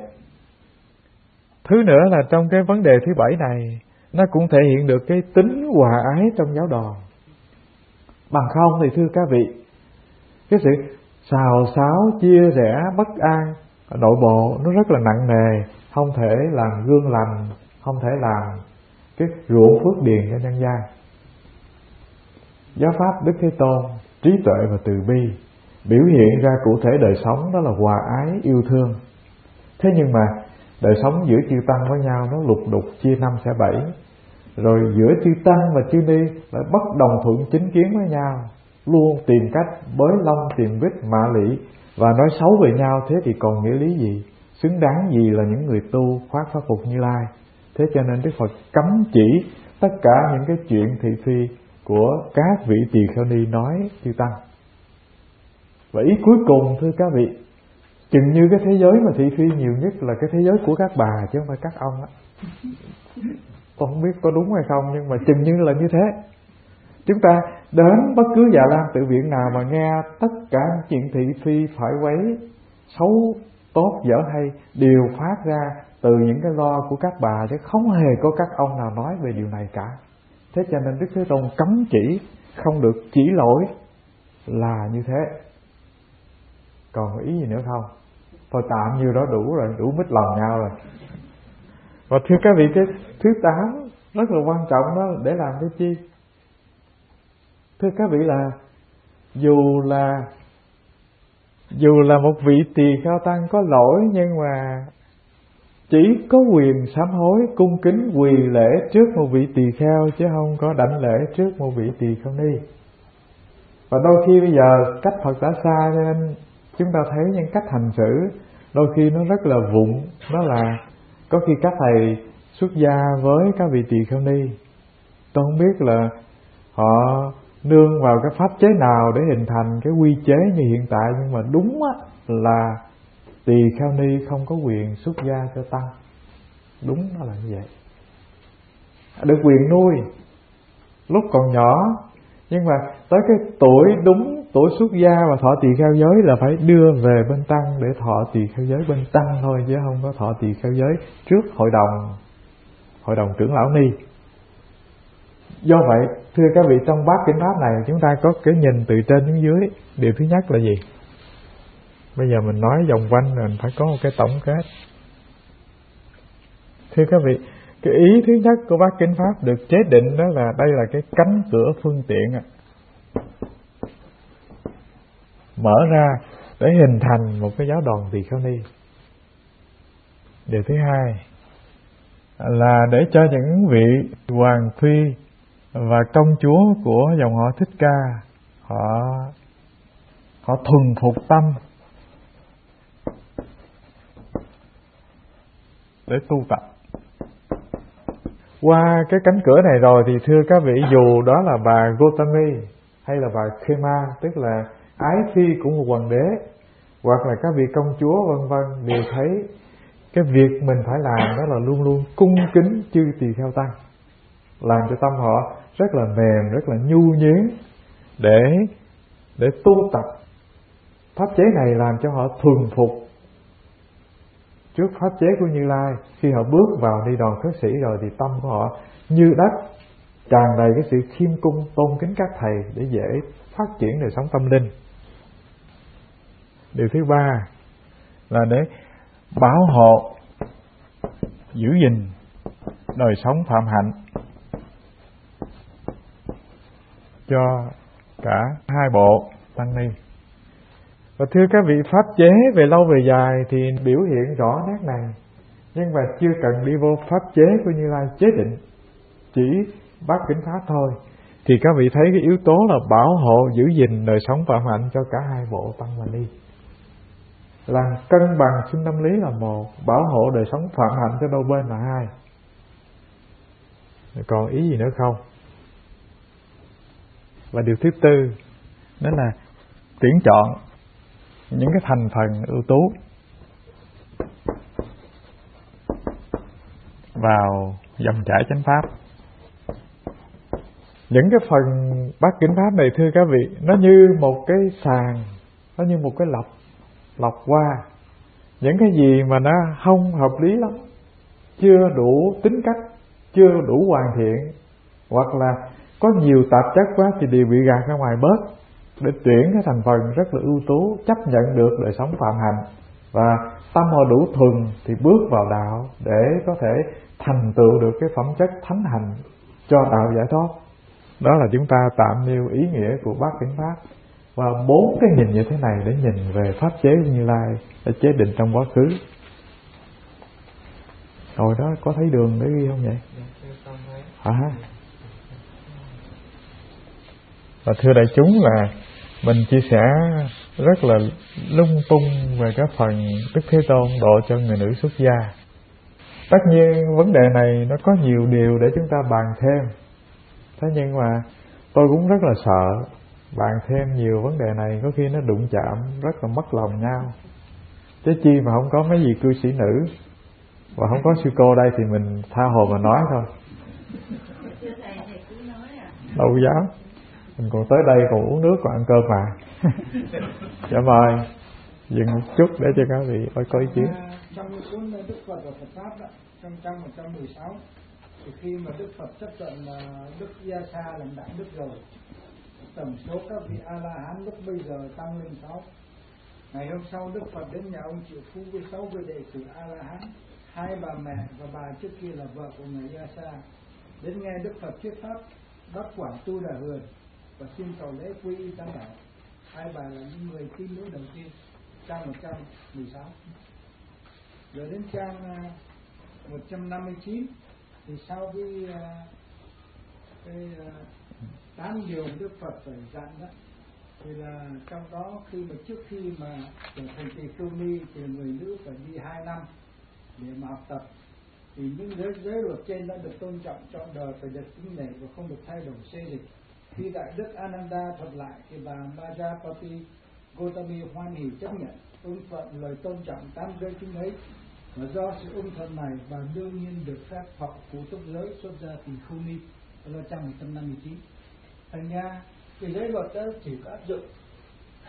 Thứ nữa là trong cái vấn đề thứ 7 này, nó cũng thể hiện được cái tính hòa ái trong giáo đoàn. Bằng không thì thưa các vị, cái sự xào xáo chia rẽ bất an nội bộ nó rất là nặng nề, không thể làm gương lành, không thể làm cái ruộng phước điền cho nhân gian. Giáo pháp Đức Thế Tôn trí tuệ và từ bi biểu hiện ra cụ thể đời sống đó là hòa ái yêu thương. Thế nhưng mà đời sống giữa chư tăng với nhau nó lục đục chia năm xẻ bảy, rồi giữa chư tăng và chư ni lại bất đồng thuận chính kiến với nhau, luôn tìm cách bới lông tìm vết mạ lị và nói xấu về nhau. Thế thì còn nghĩa lý gì, xứng đáng gì là những người tu khoác pháp phục Như Lai? Thế cho nên Đức Phật cấm chỉ tất cả những cái chuyện thị phi của các vị tỳ kheo ni nói chư tăng. Và ý cuối cùng thưa các vị, chừng như cái thế giới mà thị phi nhiều nhất là cái thế giới của các bà chứ không phải các ông á. Tôi không biết có đúng hay không, nhưng mà chừng như là như thế. Chúng ta đến bất cứ Già Lam tự viện nào mà nghe tất cả những chuyện thị phi phải quấy, xấu, tốt, dở hay đều phát ra từ những cái lo của các bà, chứ không hề có các ông nào nói về điều này cả. Thế cho nên Đức Thế Tôn cấm chỉ không được chỉ lỗi là như thế. Còn có ý gì nữa không? Thôi tạm như đó đủ rồi, đủ mít lòng nhau rồi. Và thưa các vị, cái thứ 8 rất là quan trọng đó, để làm cái chi? Thưa các vị, là dù là một vị tỳ kheo tăng có lỗi, nhưng mà chỉ có quyền sám hối, cung kính quỳ lễ trước một vị tỳ kheo, chứ không có đảnh lễ trước một vị tỳ kheo ni. Và đôi khi bây giờ cách Phật đã xa, cho nên chúng ta thấy những cách hành xử đôi khi nó rất là vụng. Đó là có khi các thầy xuất gia với các vị tỳ kheo ni, tôi không biết là họ nương vào cái pháp chế nào để hình thành cái quy chế như hiện tại, nhưng mà đúng á, là tỳ kheo ni không có quyền xuất gia cho tăng. Đúng nó là như vậy. Được quyền nuôi lúc còn nhỏ, nhưng mà tới cái tuổi đúng tuổi xuất gia và thọ tỳ kheo giới là phải đưa về bên tăng để thọ tỳ kheo giới bên tăng thôi, chứ không có thọ tỳ kheo giới trước hội đồng trưởng lão ni. Do vậy thưa các vị, trong bát kinh pháp này chúng ta có cái nhìn từ trên đến dưới. Điều thứ nhất là gì? Bây giờ mình nói vòng quanh rồi mình phải có một cái tổng kết. Thưa các vị, cái ý thứ nhất của bát kinh pháp được chế định đó là đây là cái cánh cửa phương tiện mở ra để hình thành một cái giáo đoàn tỳ kheo ni. Điều thứ hai là để cho những vị hoàng phi và công chúa của dòng họ Thích Ca họ thuần phục tâm để tu tập. Qua cái cánh cửa này rồi thì thưa các vị, dù đó là bà Gotami hay là bà Khema, tức là ái phi của một hoàng đế, hoặc là các vị công chúa vân vân, đều thấy cái việc mình phải làm đó là luôn luôn cung kính chư tỳ kheo tăng, làm cho tâm họ rất là mềm, rất là nhu nhuyễn để tu tập. Pháp chế này làm cho họ thuần phục trước pháp chế của Như Lai. Khi họ bước vào ni đoàn khất sĩ rồi thì tâm của họ như đất, tràn đầy cái sự khiêm cung tôn kính các thầy để dễ phát triển đời sống tâm linh. Điều thứ ba là để bảo hộ, giữ gìn đời sống phạm hạnh cho cả hai bộ tăng ni. Và thưa các vị, pháp chế về lâu về dài thì biểu hiện rõ nét này, nhưng mà chưa cần đi vô pháp chế của Như Lai chế định, chỉ bát kinh pháp thôi, thì các vị thấy cái yếu tố là bảo hộ giữ gìn đời sống phạm hạnh cho cả hai bộ tăng và ni. Làm cân bằng sinh tâm lý là một, bảo hộ đời sống phạm hạnh cho đôi bên là hai. Còn ý gì nữa không? Và điều thứ tư đó là tuyển chọn những cái thành phần ưu tú vào dòng chảy chánh pháp. Những cái phần bát kinh pháp này thưa các vị, nó như một cái sàn, nó như một cái lọc qua những cái gì mà nó không hợp lý lắm, chưa đủ tính cách, chưa đủ hoàn thiện, hoặc là có nhiều tạp chất quá thì đều bị gạt ra ngoài bớt, để tuyển cái thành phần rất là ưu tú, chấp nhận được đời sống phạm hạnh và tâm họ đủ thuần thì bước vào đạo để có thể thành tựu được cái phẩm chất thánh hành cho đạo giải thoát. Đó là chúng ta tạm nêu ý nghĩa của bát kinh pháp. Và 4 cái nhìn như thế này để nhìn về pháp chế của Như Lai đã chế định trong quá khứ. Rồi đó, có thấy đường để ghi không vậy? Hả? Và thưa đại chúng, là mình chia sẻ rất là lung tung về cái phần Đức Thế Tôn độ cho người nữ xuất gia. Tất nhiên vấn đề này nó có nhiều điều để chúng ta bàn thêm. Thế nhưng mà tôi cũng rất là sợ bàn thêm nhiều vấn đề này, có khi nó đụng chạm rất là mất lòng nhau. Chứ chi mà không có mấy vị cư sĩ nữ và không có sư cô đây thì mình tha hồ mà nói thôi. Đâu dám. Mình còn tới đây còn uống nước còn ăn cơm mà. Dạ mời dừng một chút để cho các vị có ý kiến.
Trong cái cuốn Đức Phật và Phật Pháp đó, trong trang 116, thì khi mà Đức Phật chấp thuận Đức Yasa làm đại đức rồi, tổng số các vị A La Hán lúc bây giờ tăng lên 6. Ngày hôm sau Đức Phật đến nhà ông triệu phú với 6 vị đệ tử A La Hán, 2 bà mẹ và bà trước kia là vợ của người Yasa, đến nghe Đức Phật thuyết pháp đắc quả tu đà huyền và xin cầu lễ quy y tăng đạo. 2 bà là những người tín nữ đầu tiên, trang 116. Rồi đến trang 159 thì sau cái 8 điều Đức Phật phải dặn đó, thì là trong đó trước khi mà trở thành tỳ khưu ni thì người nữ phải đi 2 năm để mà học tập. Thì những giới luật trên đã được tôn trọng, trọn đời phải được kính nể và không được thay đổi xê dịch. Khi đại đức Ananda thuật lại thì bà Majapati Gotami hoan hỉ chấp nhận ưng thuận lời tôn trọng 8 giới chúng ấy, và do sự ưng thuận này bà đương nhiên được phép học cụ túc giới xuất gia tỳ khưu ni. Đó là trang 159. Thành ra cái giới luật đó chỉ có áp dụng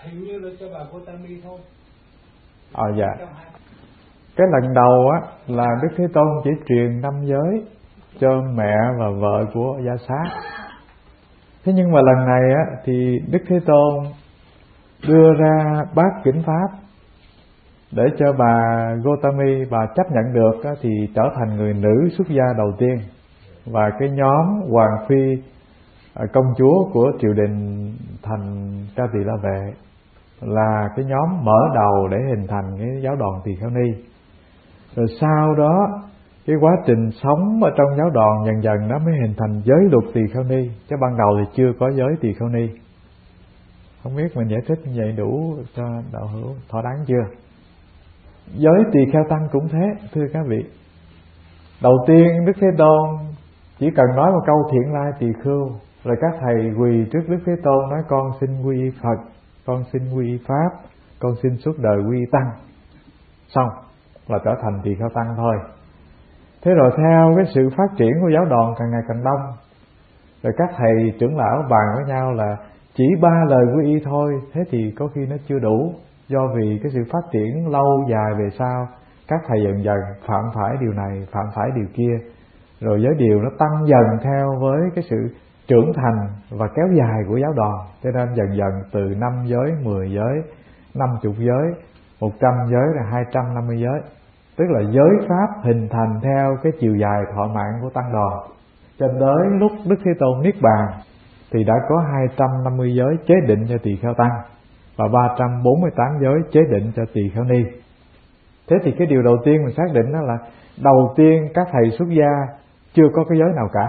Hình như là cho bà Gotami thôi.
Dạ. Cái lần đầu á là Đức Thế Tôn chỉ truyền 5 giới cho mẹ và vợ của Gia Sát. Thế nhưng mà lần này á thì Đức Thế Tôn đưa ra bát kinh pháp để cho bà Gotami bà chấp nhận được á, thì trở thành người nữ xuất gia đầu tiên. Và cái nhóm hoàng phi công chúa của triều đình thành Ca Tỳ La Vệ là cái nhóm mở đầu để hình thành cái giáo đoàn Tỳ Kheo Ni. Rồi sau đó cái quá trình sống ở trong giáo đoàn dần dần nó mới hình thành giới luật Tỳ Kheo Ni, chứ ban đầu thì chưa có giới Tỳ Kheo Ni. Không biết mình giải thích như vậy đủ cho đạo hữu thỏa đáng chưa? Giới Tỳ Kheo Tăng cũng thế, thưa các vị. Đầu tiên Đức Thế Tôn chỉ cần nói một câu thiện lai tỳ khưu, rồi các thầy quỳ trước Đức Thế Tôn nói con xin quy y Phật, con xin quy y Pháp, con xin suốt đời quy y Tăng. Xong là trở thành Tỳ Kheo Tăng thôi. Thế rồi theo cái sự phát triển của giáo đoàn càng ngày càng đông, rồi các thầy trưởng lão bàn với nhau là chỉ 3 lời quy y thôi, thế thì có khi nó chưa đủ. Do vì cái sự phát triển lâu dài về sau, các thầy dần dần phạm phải điều này, phạm phải điều kia, rồi giới điều nó tăng dần theo với cái sự trưởng thành và kéo dài của giáo đoàn. Cho nên dần dần từ 5 giới, 10 giới, 50 giới, 100 giới là 250 giới. Tức là giới pháp hình thành theo cái chiều dài thọ mạng của tăng đoàn. Cho tới lúc Đức Thế Tôn Niết Bàn thì đã có 250 giới chế định cho Tỳ Kheo Tăng và 348 giới chế định cho Tỳ Kheo Ni. Thế thì cái điều đầu tiên mình xác định đó là đầu tiên các thầy xuất gia chưa có cái giới nào cả.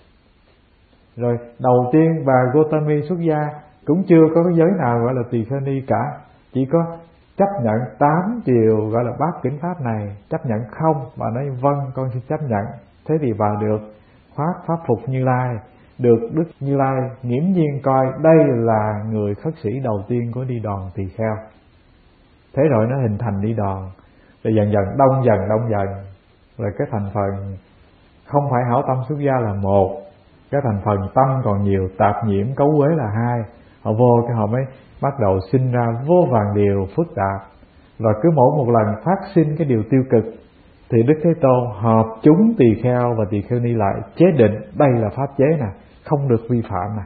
Rồi đầu tiên bà Gotami xuất gia cũng chưa có cái giới nào gọi là Tỳ Kheo Ni cả. Chỉ có chấp nhận 8 điều gọi là bát kinh pháp này, chấp nhận không, bà nói vâng con xin chấp nhận. Thế thì bà được khoác pháp phục Như Lai, được Đức Như Lai nghiễm nhiên coi đây là người khất sĩ đầu tiên của đi đoàn tỳ kheo. Thế rồi nó hình thành đi đoàn, rồi dần dần đông dần, rồi cái thành phần không phải hảo tâm xuất gia là một, cái thành phần tâm còn nhiều, tạp nhiễm cấu uế là 2. Họ vô cái họ mới bắt đầu sinh ra vô vàn điều phức tạp, và cứ mỗi một lần phát sinh cái điều tiêu cực thì Đức Thế Tôn hợp chúng tỳ kheo và tỳ kheo ni lại chế định đây là pháp chế nè, không được vi phạm nè.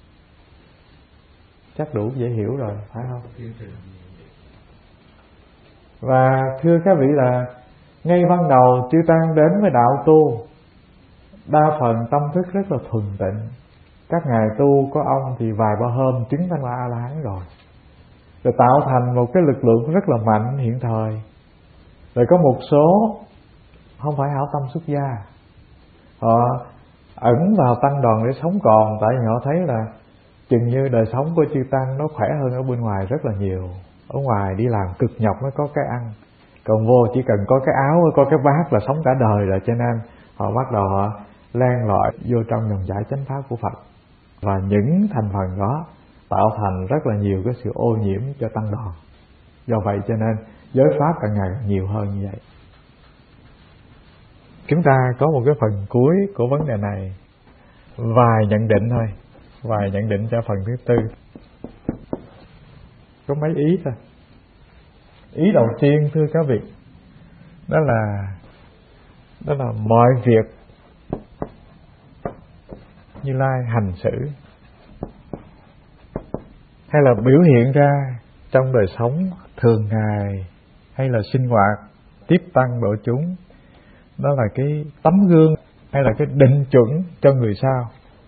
Chắc đủ dễ hiểu rồi phải không? Và thưa các vị là ngay ban đầu chư tăng đến với đạo tu, đa phần tâm thức rất là thuần tịnh. Các ngài tu có ông thì vài ba hôm chứng Thanh La A La Hán rồi tạo thành một cái lực lượng rất là mạnh hiện thời. Rồi có một số không phải hảo tâm xuất gia, họ ẩn vào tăng đoàn để sống còn, tại vì họ thấy là chừng như đời sống của chư tăng nó khỏe hơn ở bên ngoài rất là nhiều. Ở ngoài đi làm cực nhọc mới có cái ăn, còn vô chỉ cần có cái áo, có cái bát là sống cả đời rồi. Cho nên họ bắt đầu họ len lỏi vô trong dòng chảy chánh pháp của Phật, và những thành phần đó tạo thành rất là nhiều cái sự ô nhiễm cho tăng đoàn. Do vậy cho nên giới pháp càng ngày càng nhiều hơn như vậy. Chúng ta có một cái phần cuối của vấn đề này, vài nhận định thôi, vài nhận định cho phần thứ tư. Có mấy ý thôi. Ý đầu tiên thưa các vị, đó là mọi việc Như Lai hành xử hay là biểu hiện ra trong đời sống thường ngày hay là sinh hoạt tiếp tăng độ chúng, đó là cái tấm gương hay là cái định chuẩn cho người sau.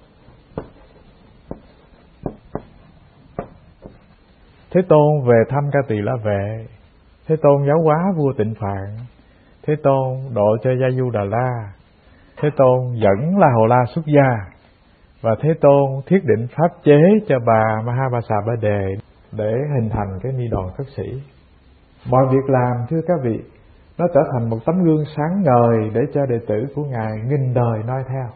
Thế Tôn về thăm Ca Tỳ La Vệ, Thế Tôn giáo hóa vua Tịnh Phạn, Thế Tôn độ cho Gia Du Đà La, Thế Tôn dẫn La Hầu La xuất gia, và Thế Tôn thiết định pháp chế cho bà Mahabasa Ba Đề để hình thành cái ni đoàn khất sĩ. Mọi việc làm thưa các vị, nó trở thành một tấm gương sáng ngời để cho đệ tử của Ngài nghìn đời noi theo.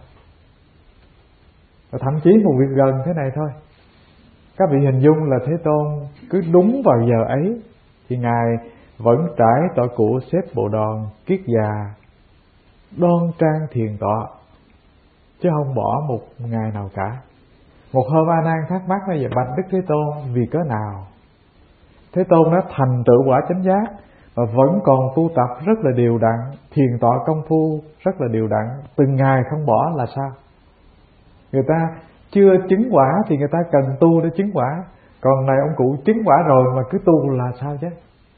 Và thậm chí một việc gần thế này thôi, các vị hình dung là Thế Tôn cứ đúng vào giờ ấy thì Ngài vẫn trải tọa cụ xếp bộ đòn kiết già, đoan trang thiền tọa, chứ không bỏ một ngày nào cả. Một hôm A Nan thắc mắc là về bạch Đức Thế Tôn vì cớ nào Thế Tôn đã thành tựu quả chánh giác và vẫn còn tu tập rất là đều đặn, thiền tọa công phu rất là đều đặn, từng ngày không bỏ là sao? Người ta chưa chứng quả thì người ta cần tu để chứng quả. Còn này ông cụ chứng quả rồi mà cứ tu là sao chứ?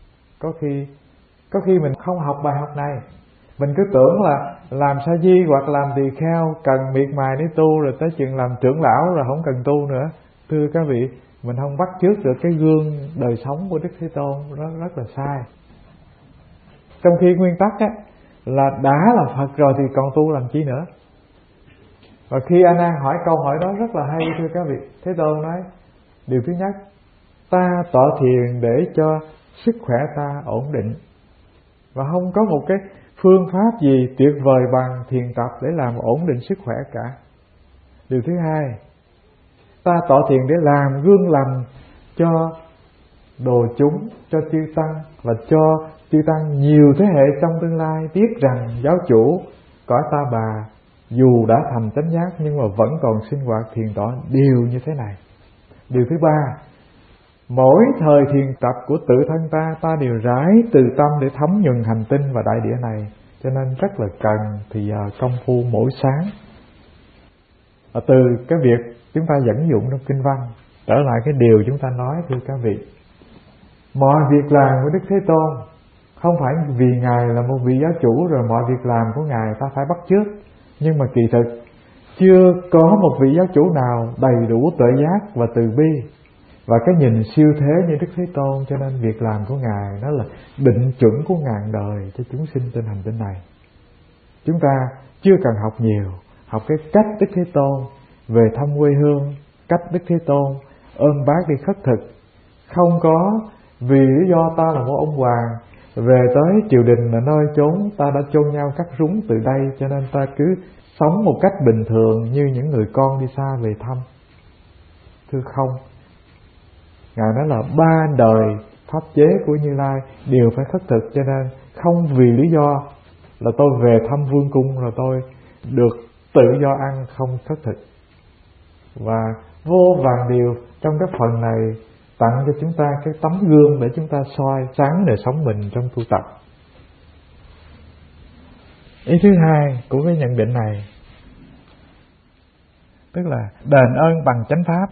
Có khi mình không học bài học này, mình cứ tưởng là làm sa di hoặc làm tỳ kheo cần miệt mài để tu, rồi tới chuyện làm trưởng lão rồi không cần tu nữa. Thưa các vị, mình không bắt chước được cái gương đời sống của Đức Thế Tôn, nó rất là sai. Trong khi nguyên tắc á, là đã là Phật rồi thì còn tu làm chi nữa. Và khi A Nan hỏi câu hỏi đó rất là hay, thưa các vị. Thế Tôn nói, điều thứ nhất, ta tọa thiền để cho sức khỏe ta ổn định, và không có một cái phương pháp gì tuyệt vời bằng thiền tập để làm ổn định sức khỏe cả. Điều thứ hai, ta tọa thiền để làm gương lành cho đồ chúng, cho chư tăng, và cho chư tăng nhiều thế hệ trong tương lai biết rằng giáo chủ cõi Ta Bà dù đã thành chánh giác nhưng mà vẫn còn sinh hoạt thiền tọa đều như thế này. Điều thứ ba, mỗi thời thiền tập của tự thân ta đều rải từ tâm để thấm nhuần hành tinh và đại địa này, cho nên rất là cần thì giờ công phu mỗi sáng. Và từ cái việc chúng ta dẫn dụng trong kinh văn, trở lại cái điều chúng ta nói, thưa các vị, mọi việc làm của Đức Thế Tôn không phải vì Ngài là một vị giáo chủ rồi mọi việc làm của Ngài ta phải bắt chước, nhưng mà kỳ thực chưa có một vị giáo chủ nào đầy đủ tuệ giác và từ bi và cái nhìn siêu thế như Đức Thế Tôn, cho nên việc làm của Ngài nó là định chuẩn của ngàn đời cho chúng sinh trên hành tinh này. Chúng ta chưa cần học nhiều, học cái cách Đức Thế Tôn về thăm quê hương, cách Đức Thế Tôn ôm bác đi khất thực, không có vì lý do ta là một ông hoàng về tới triều đình là nơi chốn ta đã chôn nhau cắt rúng từ đây, cho nên ta cứ sống một cách bình thường như những người con đi xa về thăm. Thưa không, Ngài nói là 3 đời pháp chế của Như Lai đều phải khất thực, cho nên không vì lý do là tôi về thăm vương cung rồi tôi được tự do ăn không khất thực. Và vô vàn điều trong cái phần này tặng cho chúng ta cái tấm gương để chúng ta soi sáng đời sống mình trong tu tập. Ý thứ hai của cái nhận định này, tức là đền ơn bằng chánh pháp.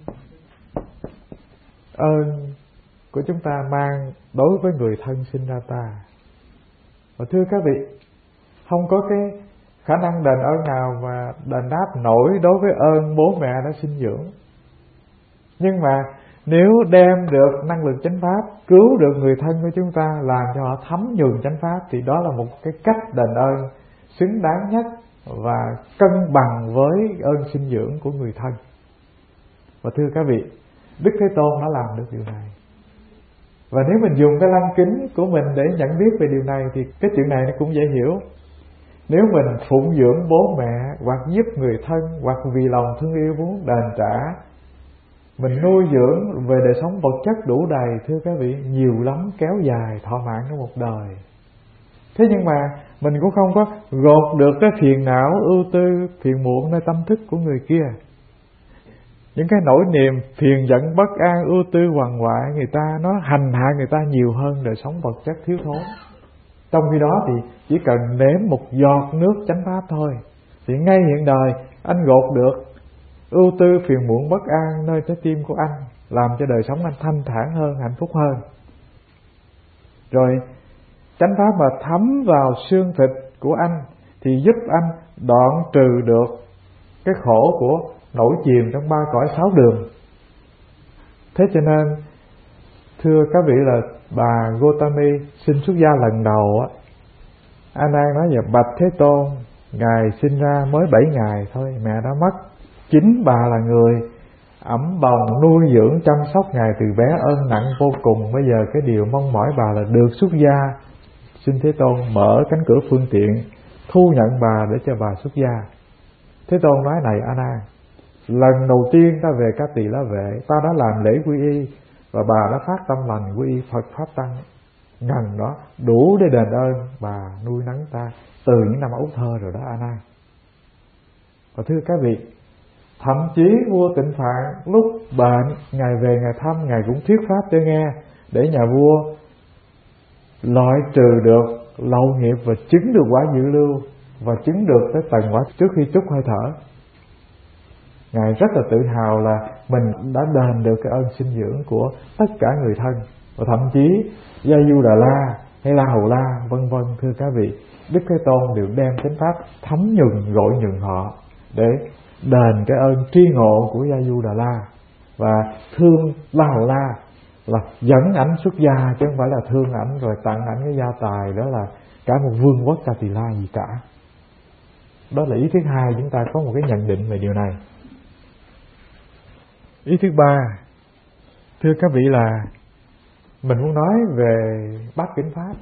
Ơn của chúng ta mang đối với người thân sinh ra ta. Và thưa các vị, không có cái khả năng đền ơn nào mà đền đáp nổi đối với ơn bố mẹ đã sinh dưỡng. Nhưng mà nếu đem được năng lực chánh pháp, cứu được người thân của chúng ta, làm cho họ thấm nhuần chánh pháp, thì đó là một cái cách đền ơn xứng đáng nhất và cân bằng với ơn sinh dưỡng của người thân. Và thưa các vị, Đức Thế Tôn đã làm được điều này. Và nếu mình dùng cái lăng kính của mình để nhận biết về điều này thì cái chuyện này nó cũng dễ hiểu. Nếu mình phụng dưỡng bố mẹ hoặc giúp người thân hoặc vì lòng thương yêu muốn đền trả, mình nuôi dưỡng về đời sống vật chất đủ đầy, thưa các vị, nhiều lắm kéo dài thọ mạng trong một đời. Thế nhưng mà mình cũng không có gột được cái phiền não, ưu tư, phiền muộn nơi tâm thức của người kia. Những cái nỗi niềm phiền giận bất an, ưu tư quằn quại người ta, nó hành hạ người ta nhiều hơn đời sống vật chất thiếu thốn. Trong khi đó thì chỉ cần nếm một giọt nước chánh pháp thôi, thì ngay hiện đời anh gột được ưu tư phiền muộn bất an nơi trái tim của anh, làm cho đời sống anh thanh thản hơn, hạnh phúc hơn. Rồi chánh pháp mà thấm vào xương thịt của anh thì giúp anh đoạn trừ được cái khổ của nổi chìm trong 3 cõi 6 đường. Thế cho nên thưa các vị, là bà Gotami sinh xuất gia lần đầu á, A Nan nói về bạch Thế Tôn, Ngài sinh ra mới 7 ngày thôi, mẹ đã mất. Chính bà là người ẵm bồng nuôi dưỡng chăm sóc Ngài từ bé, ơn nặng vô cùng. Bây giờ cái điều mong mỏi bà là được xuất gia. Xin Thế Tôn mở cánh cửa phương tiện thu nhận bà để cho bà xuất gia. Thế Tôn nói, này A Nan, lần đầu tiên ta về Ca Tỳ La Vệ, ta đã làm lễ quy y và bà đã phát tâm lành quy y Phật Pháp Tăng. Ngần đó đủ để đền ơn bà nuôi nấng ta từ những năm ấu thơ rồi đó A Nan. Và thưa các vị, thậm chí vua Tịnh Phạn lúc bệnh, Ngài về Ngài thăm, Ngài cũng thuyết pháp cho nghe. để nhà vua loại trừ được lậu nghiệp và chứng được quả dự lưu, và chứng được tới tầng quả trước khi trút hơi thở. Ngài rất là tự hào là mình đã đền được cái ơn sinh dưỡng của tất cả người thân. Và thậm chí Gia Du Đà La hay La Hầu La vân vân, thưa các vị, Đức Thế Tôn đều đem chánh pháp thấm nhuần gội nhuần họ để đền cái ơn tri ngộ của Gia Du Đà La. Và thương La Hầu La là dẫn ảnh xuất gia, chứ không phải là thương ảnh rồi tặng ảnh cái gia tài đó là cả một vương quốc Ca Tỳ La gì cả. Đó là ý thứ hai, chúng ta có một cái nhận định về điều này. Ý thứ ba, thưa các vị, là mình muốn nói về bát kính pháp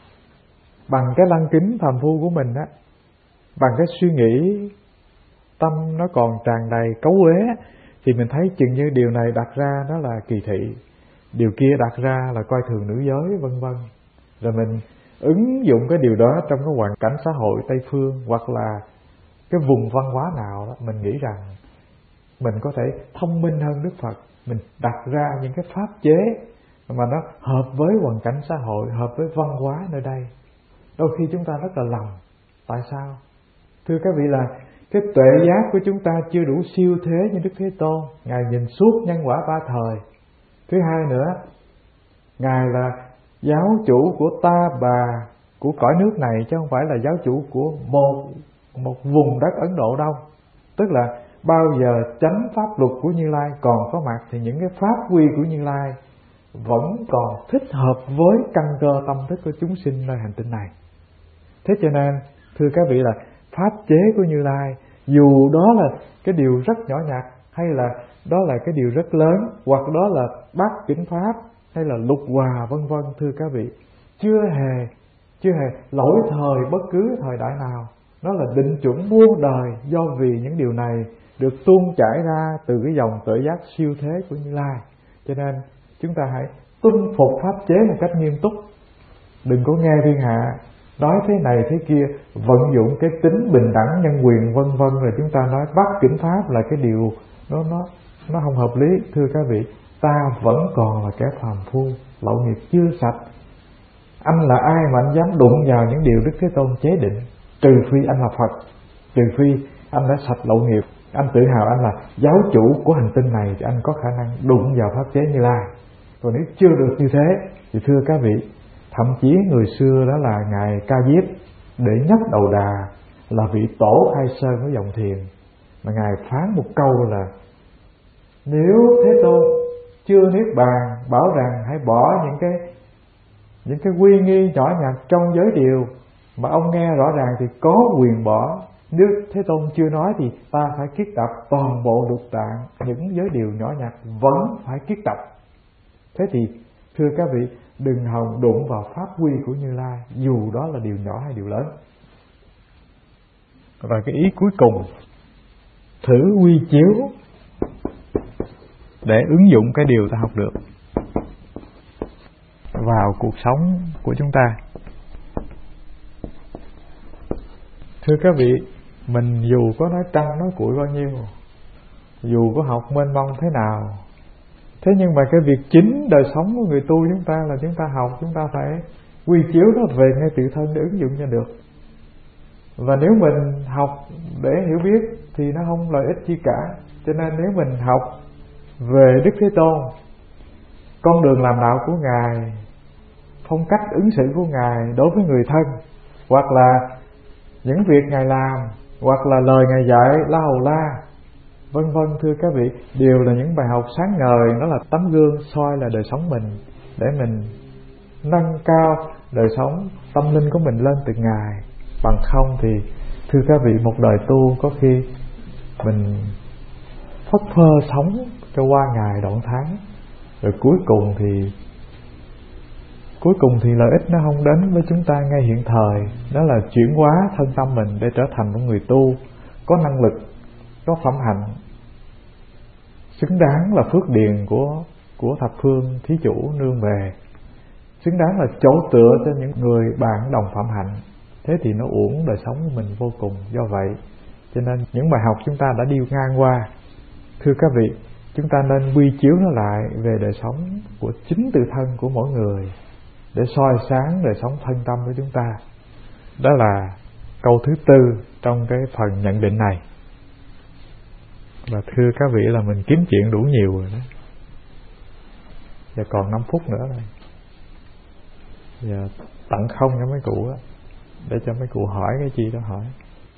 bằng cái lăng kính phàm phu của mình á, bằng cái suy nghĩ tâm nó còn tràn đầy cấu uế, thì mình thấy chừng như điều này đặt ra đó là kỳ thị, điều kia đặt ra là coi thường nữ giới vân vân. Rồi mình ứng dụng cái điều đó trong cái hoàn cảnh xã hội Tây phương hoặc là cái vùng văn hóa nào đó, mình nghĩ rằng mình có thể thông minh hơn Đức Phật. Mình đặt ra những cái pháp chế mà nó hợp với hoàn cảnh xã hội, hợp với văn hóa nơi đây. Đôi khi chúng ta rất là lầm. Tại sao? Thưa các vị, là cái tuệ giác của chúng ta chưa đủ siêu thế như Đức Thế Tôn. Ngài nhìn suốt nhân quả ba thời. Thứ hai nữa, Ngài là giáo chủ của ta bà, của cõi nước này, chứ không phải là giáo chủ của một vùng đất Ấn Độ đâu. Tức là bao giờ chánh pháp luật của Như Lai còn có mặt thì những cái pháp quy của Như Lai vẫn còn thích hợp với căn cơ tâm thức của chúng sinh nơi hành tinh này. Thế cho nên thưa các vị, là pháp chế của Như Lai, dù đó là cái điều rất nhỏ nhặt, hay là đó là cái điều rất lớn, hoặc đó là bát kính pháp, hay là lục hòa vân vân, thưa các vị, chưa hề lỗi thời bất cứ thời đại nào. Nó là định chuẩn muôn đời, do vì những điều này được tuôn chảy ra từ cái dòng tuệ giác siêu thế của Như Lai. Cho nên chúng ta hãy tuân phục pháp chế một cách nghiêm túc. Đừng có nghe thiên hạ nói thế này thế kia, vận dụng cái tính bình đẳng nhân quyền vân vân, rồi chúng ta nói bát kính pháp là cái điều nó không hợp lý. Thưa các vị, ta vẫn còn là kẻ phàm phu, lậu nghiệp chưa sạch. Anh là ai mà anh dám đụng vào những điều Đức Thế Tôn chế định? Trừ phi anh là Phật, trừ phi anh đã sạch lậu nghiệp, anh tự hào anh là giáo chủ của hành tinh này, thì anh có khả năng đụng vào pháp chế Như Lai. Còn nếu chưa được như thế thì thưa các vị, thậm chí người xưa đó là Ngài Ca Diếp Đệ Nhất Đầu Đà, là vị tổ khai sơn của dòng thiền, mà Ngài phán một câu là: nếu Thế Tôn chưa niết bàn, bảo rằng hãy bỏ những cái uy nghi nhỏ nhặt trong giới điều mà ông nghe rõ ràng thì có quyền bỏ. Nếu Thế Tôn chưa nói thì ta phải kiết tập toàn bộ lục tạng, những giới điều nhỏ nhặt vẫn phải kiết tập. Thế thì thưa các vị, đừng hòng đụng vào pháp quy của Như Lai, dù đó là điều nhỏ hay điều lớn. Và cái ý cuối cùng, thử quy chiếu để ứng dụng cái điều ta học được vào cuộc sống của chúng ta. Thưa các vị, mình dù có nói trăng nói củi bao nhiêu, dù có học mênh mông thế nào, thế nhưng mà cái việc chính đời sống của người tu chúng ta là chúng ta học, chúng ta phải quy chiếu nó về ngay tự thân để ứng dụng cho được. Và nếu mình học để hiểu biết thì nó không lợi ích chi cả. Cho nên nếu mình học về Đức Thế Tôn, con đường làm đạo của Ngài, phong cách ứng xử của Ngài đối với người thân, hoặc là những việc Ngài làm, hoặc là lời Ngài dạy La Hầu La vân vân, thưa các vị, đều là những bài học sáng ngời. Nó là tấm gương soi là đời sống mình, để mình nâng cao đời sống tâm linh của mình lên từng ngày. Bằng không thì thưa các vị, một đời tu có khi mình phất phơ sống cho qua ngày đoạn tháng, rồi cuối cùng thì lợi ích nó không đến với chúng ta ngay hiện thời. Đó là chuyển hóa thân tâm mình để trở thành một người tu có năng lực, có phẩm hạnh, xứng đáng là phước điền của thập phương thí chủ nương về, xứng đáng là chỗ tựa cho những người bạn đồng phẩm hạnh. Thế thì nó uổng đời sống của mình vô cùng. Do vậy cho nên những bài học chúng ta đã đi ngang qua, thưa các vị, chúng ta nên quy chiếu nó lại về đời sống của chính tự thân của mỗi người để soi sáng đời sống thân tâm của chúng ta. Đó là câu thứ tư trong cái phần nhận định này. Và thưa các vị là mình kiếm chuyện đủ nhiều rồi đó. Giờ còn 5 phút nữa thôi. Giờ tặng không cho mấy cụ á, để cho mấy cụ hỏi cái chi đó hỏi.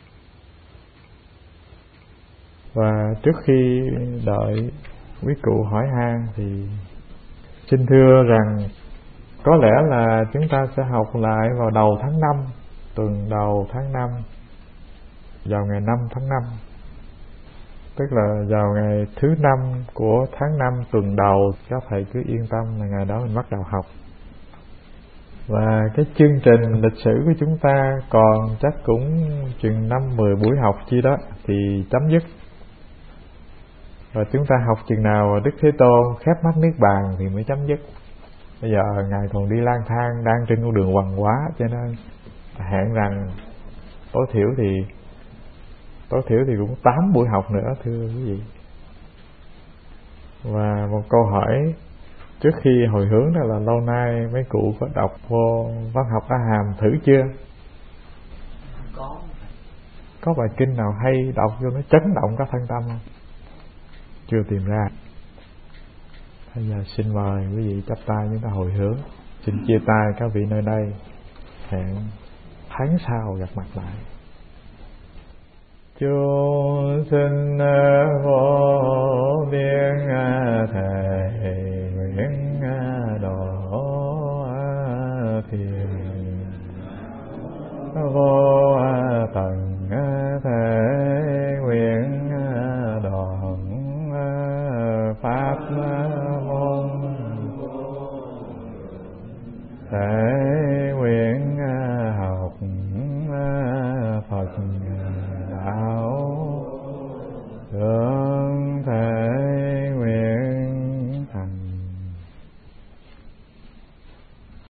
Và trước khi đợi quý cụ hỏi han thì xin thưa rằng có lẽ là chúng ta sẽ học lại vào đầu tháng 5, tuần đầu tháng 5, vào ngày 5 tháng 5, tức là vào ngày thứ 5 của tháng 5 tuần đầu. Các thầy cứ yên tâm là ngày đó mình bắt đầu học. Và cái chương trình lịch sử của chúng ta còn chắc cũng chừng 5-10 buổi học chi đó thì chấm dứt. Và chúng ta học chừng nào Đức Thế Tôn khép mắt niết bàn thì mới chấm dứt. Bây giờ Ngài còn đi lang thang đang trên con đường hoằng hóa, cho nên hẹn rằng tối thiểu thì cũng 8 buổi học nữa thưa quý vị. Và một câu hỏi trước khi hồi hướng đó là lâu nay mấy cụ có đọc vô văn học A Hàm thử chưa? Có bài kinh nào hay đọc vô nó chấn động cả thân tâm không? Chưa tìm ra. Bây giờ xin mời quý vị chắp tay chúng ta hồi hướng. Xin chia tay các vị nơi đây. Hẹn tháng sau gặp mặt lại. Chúng sinh vô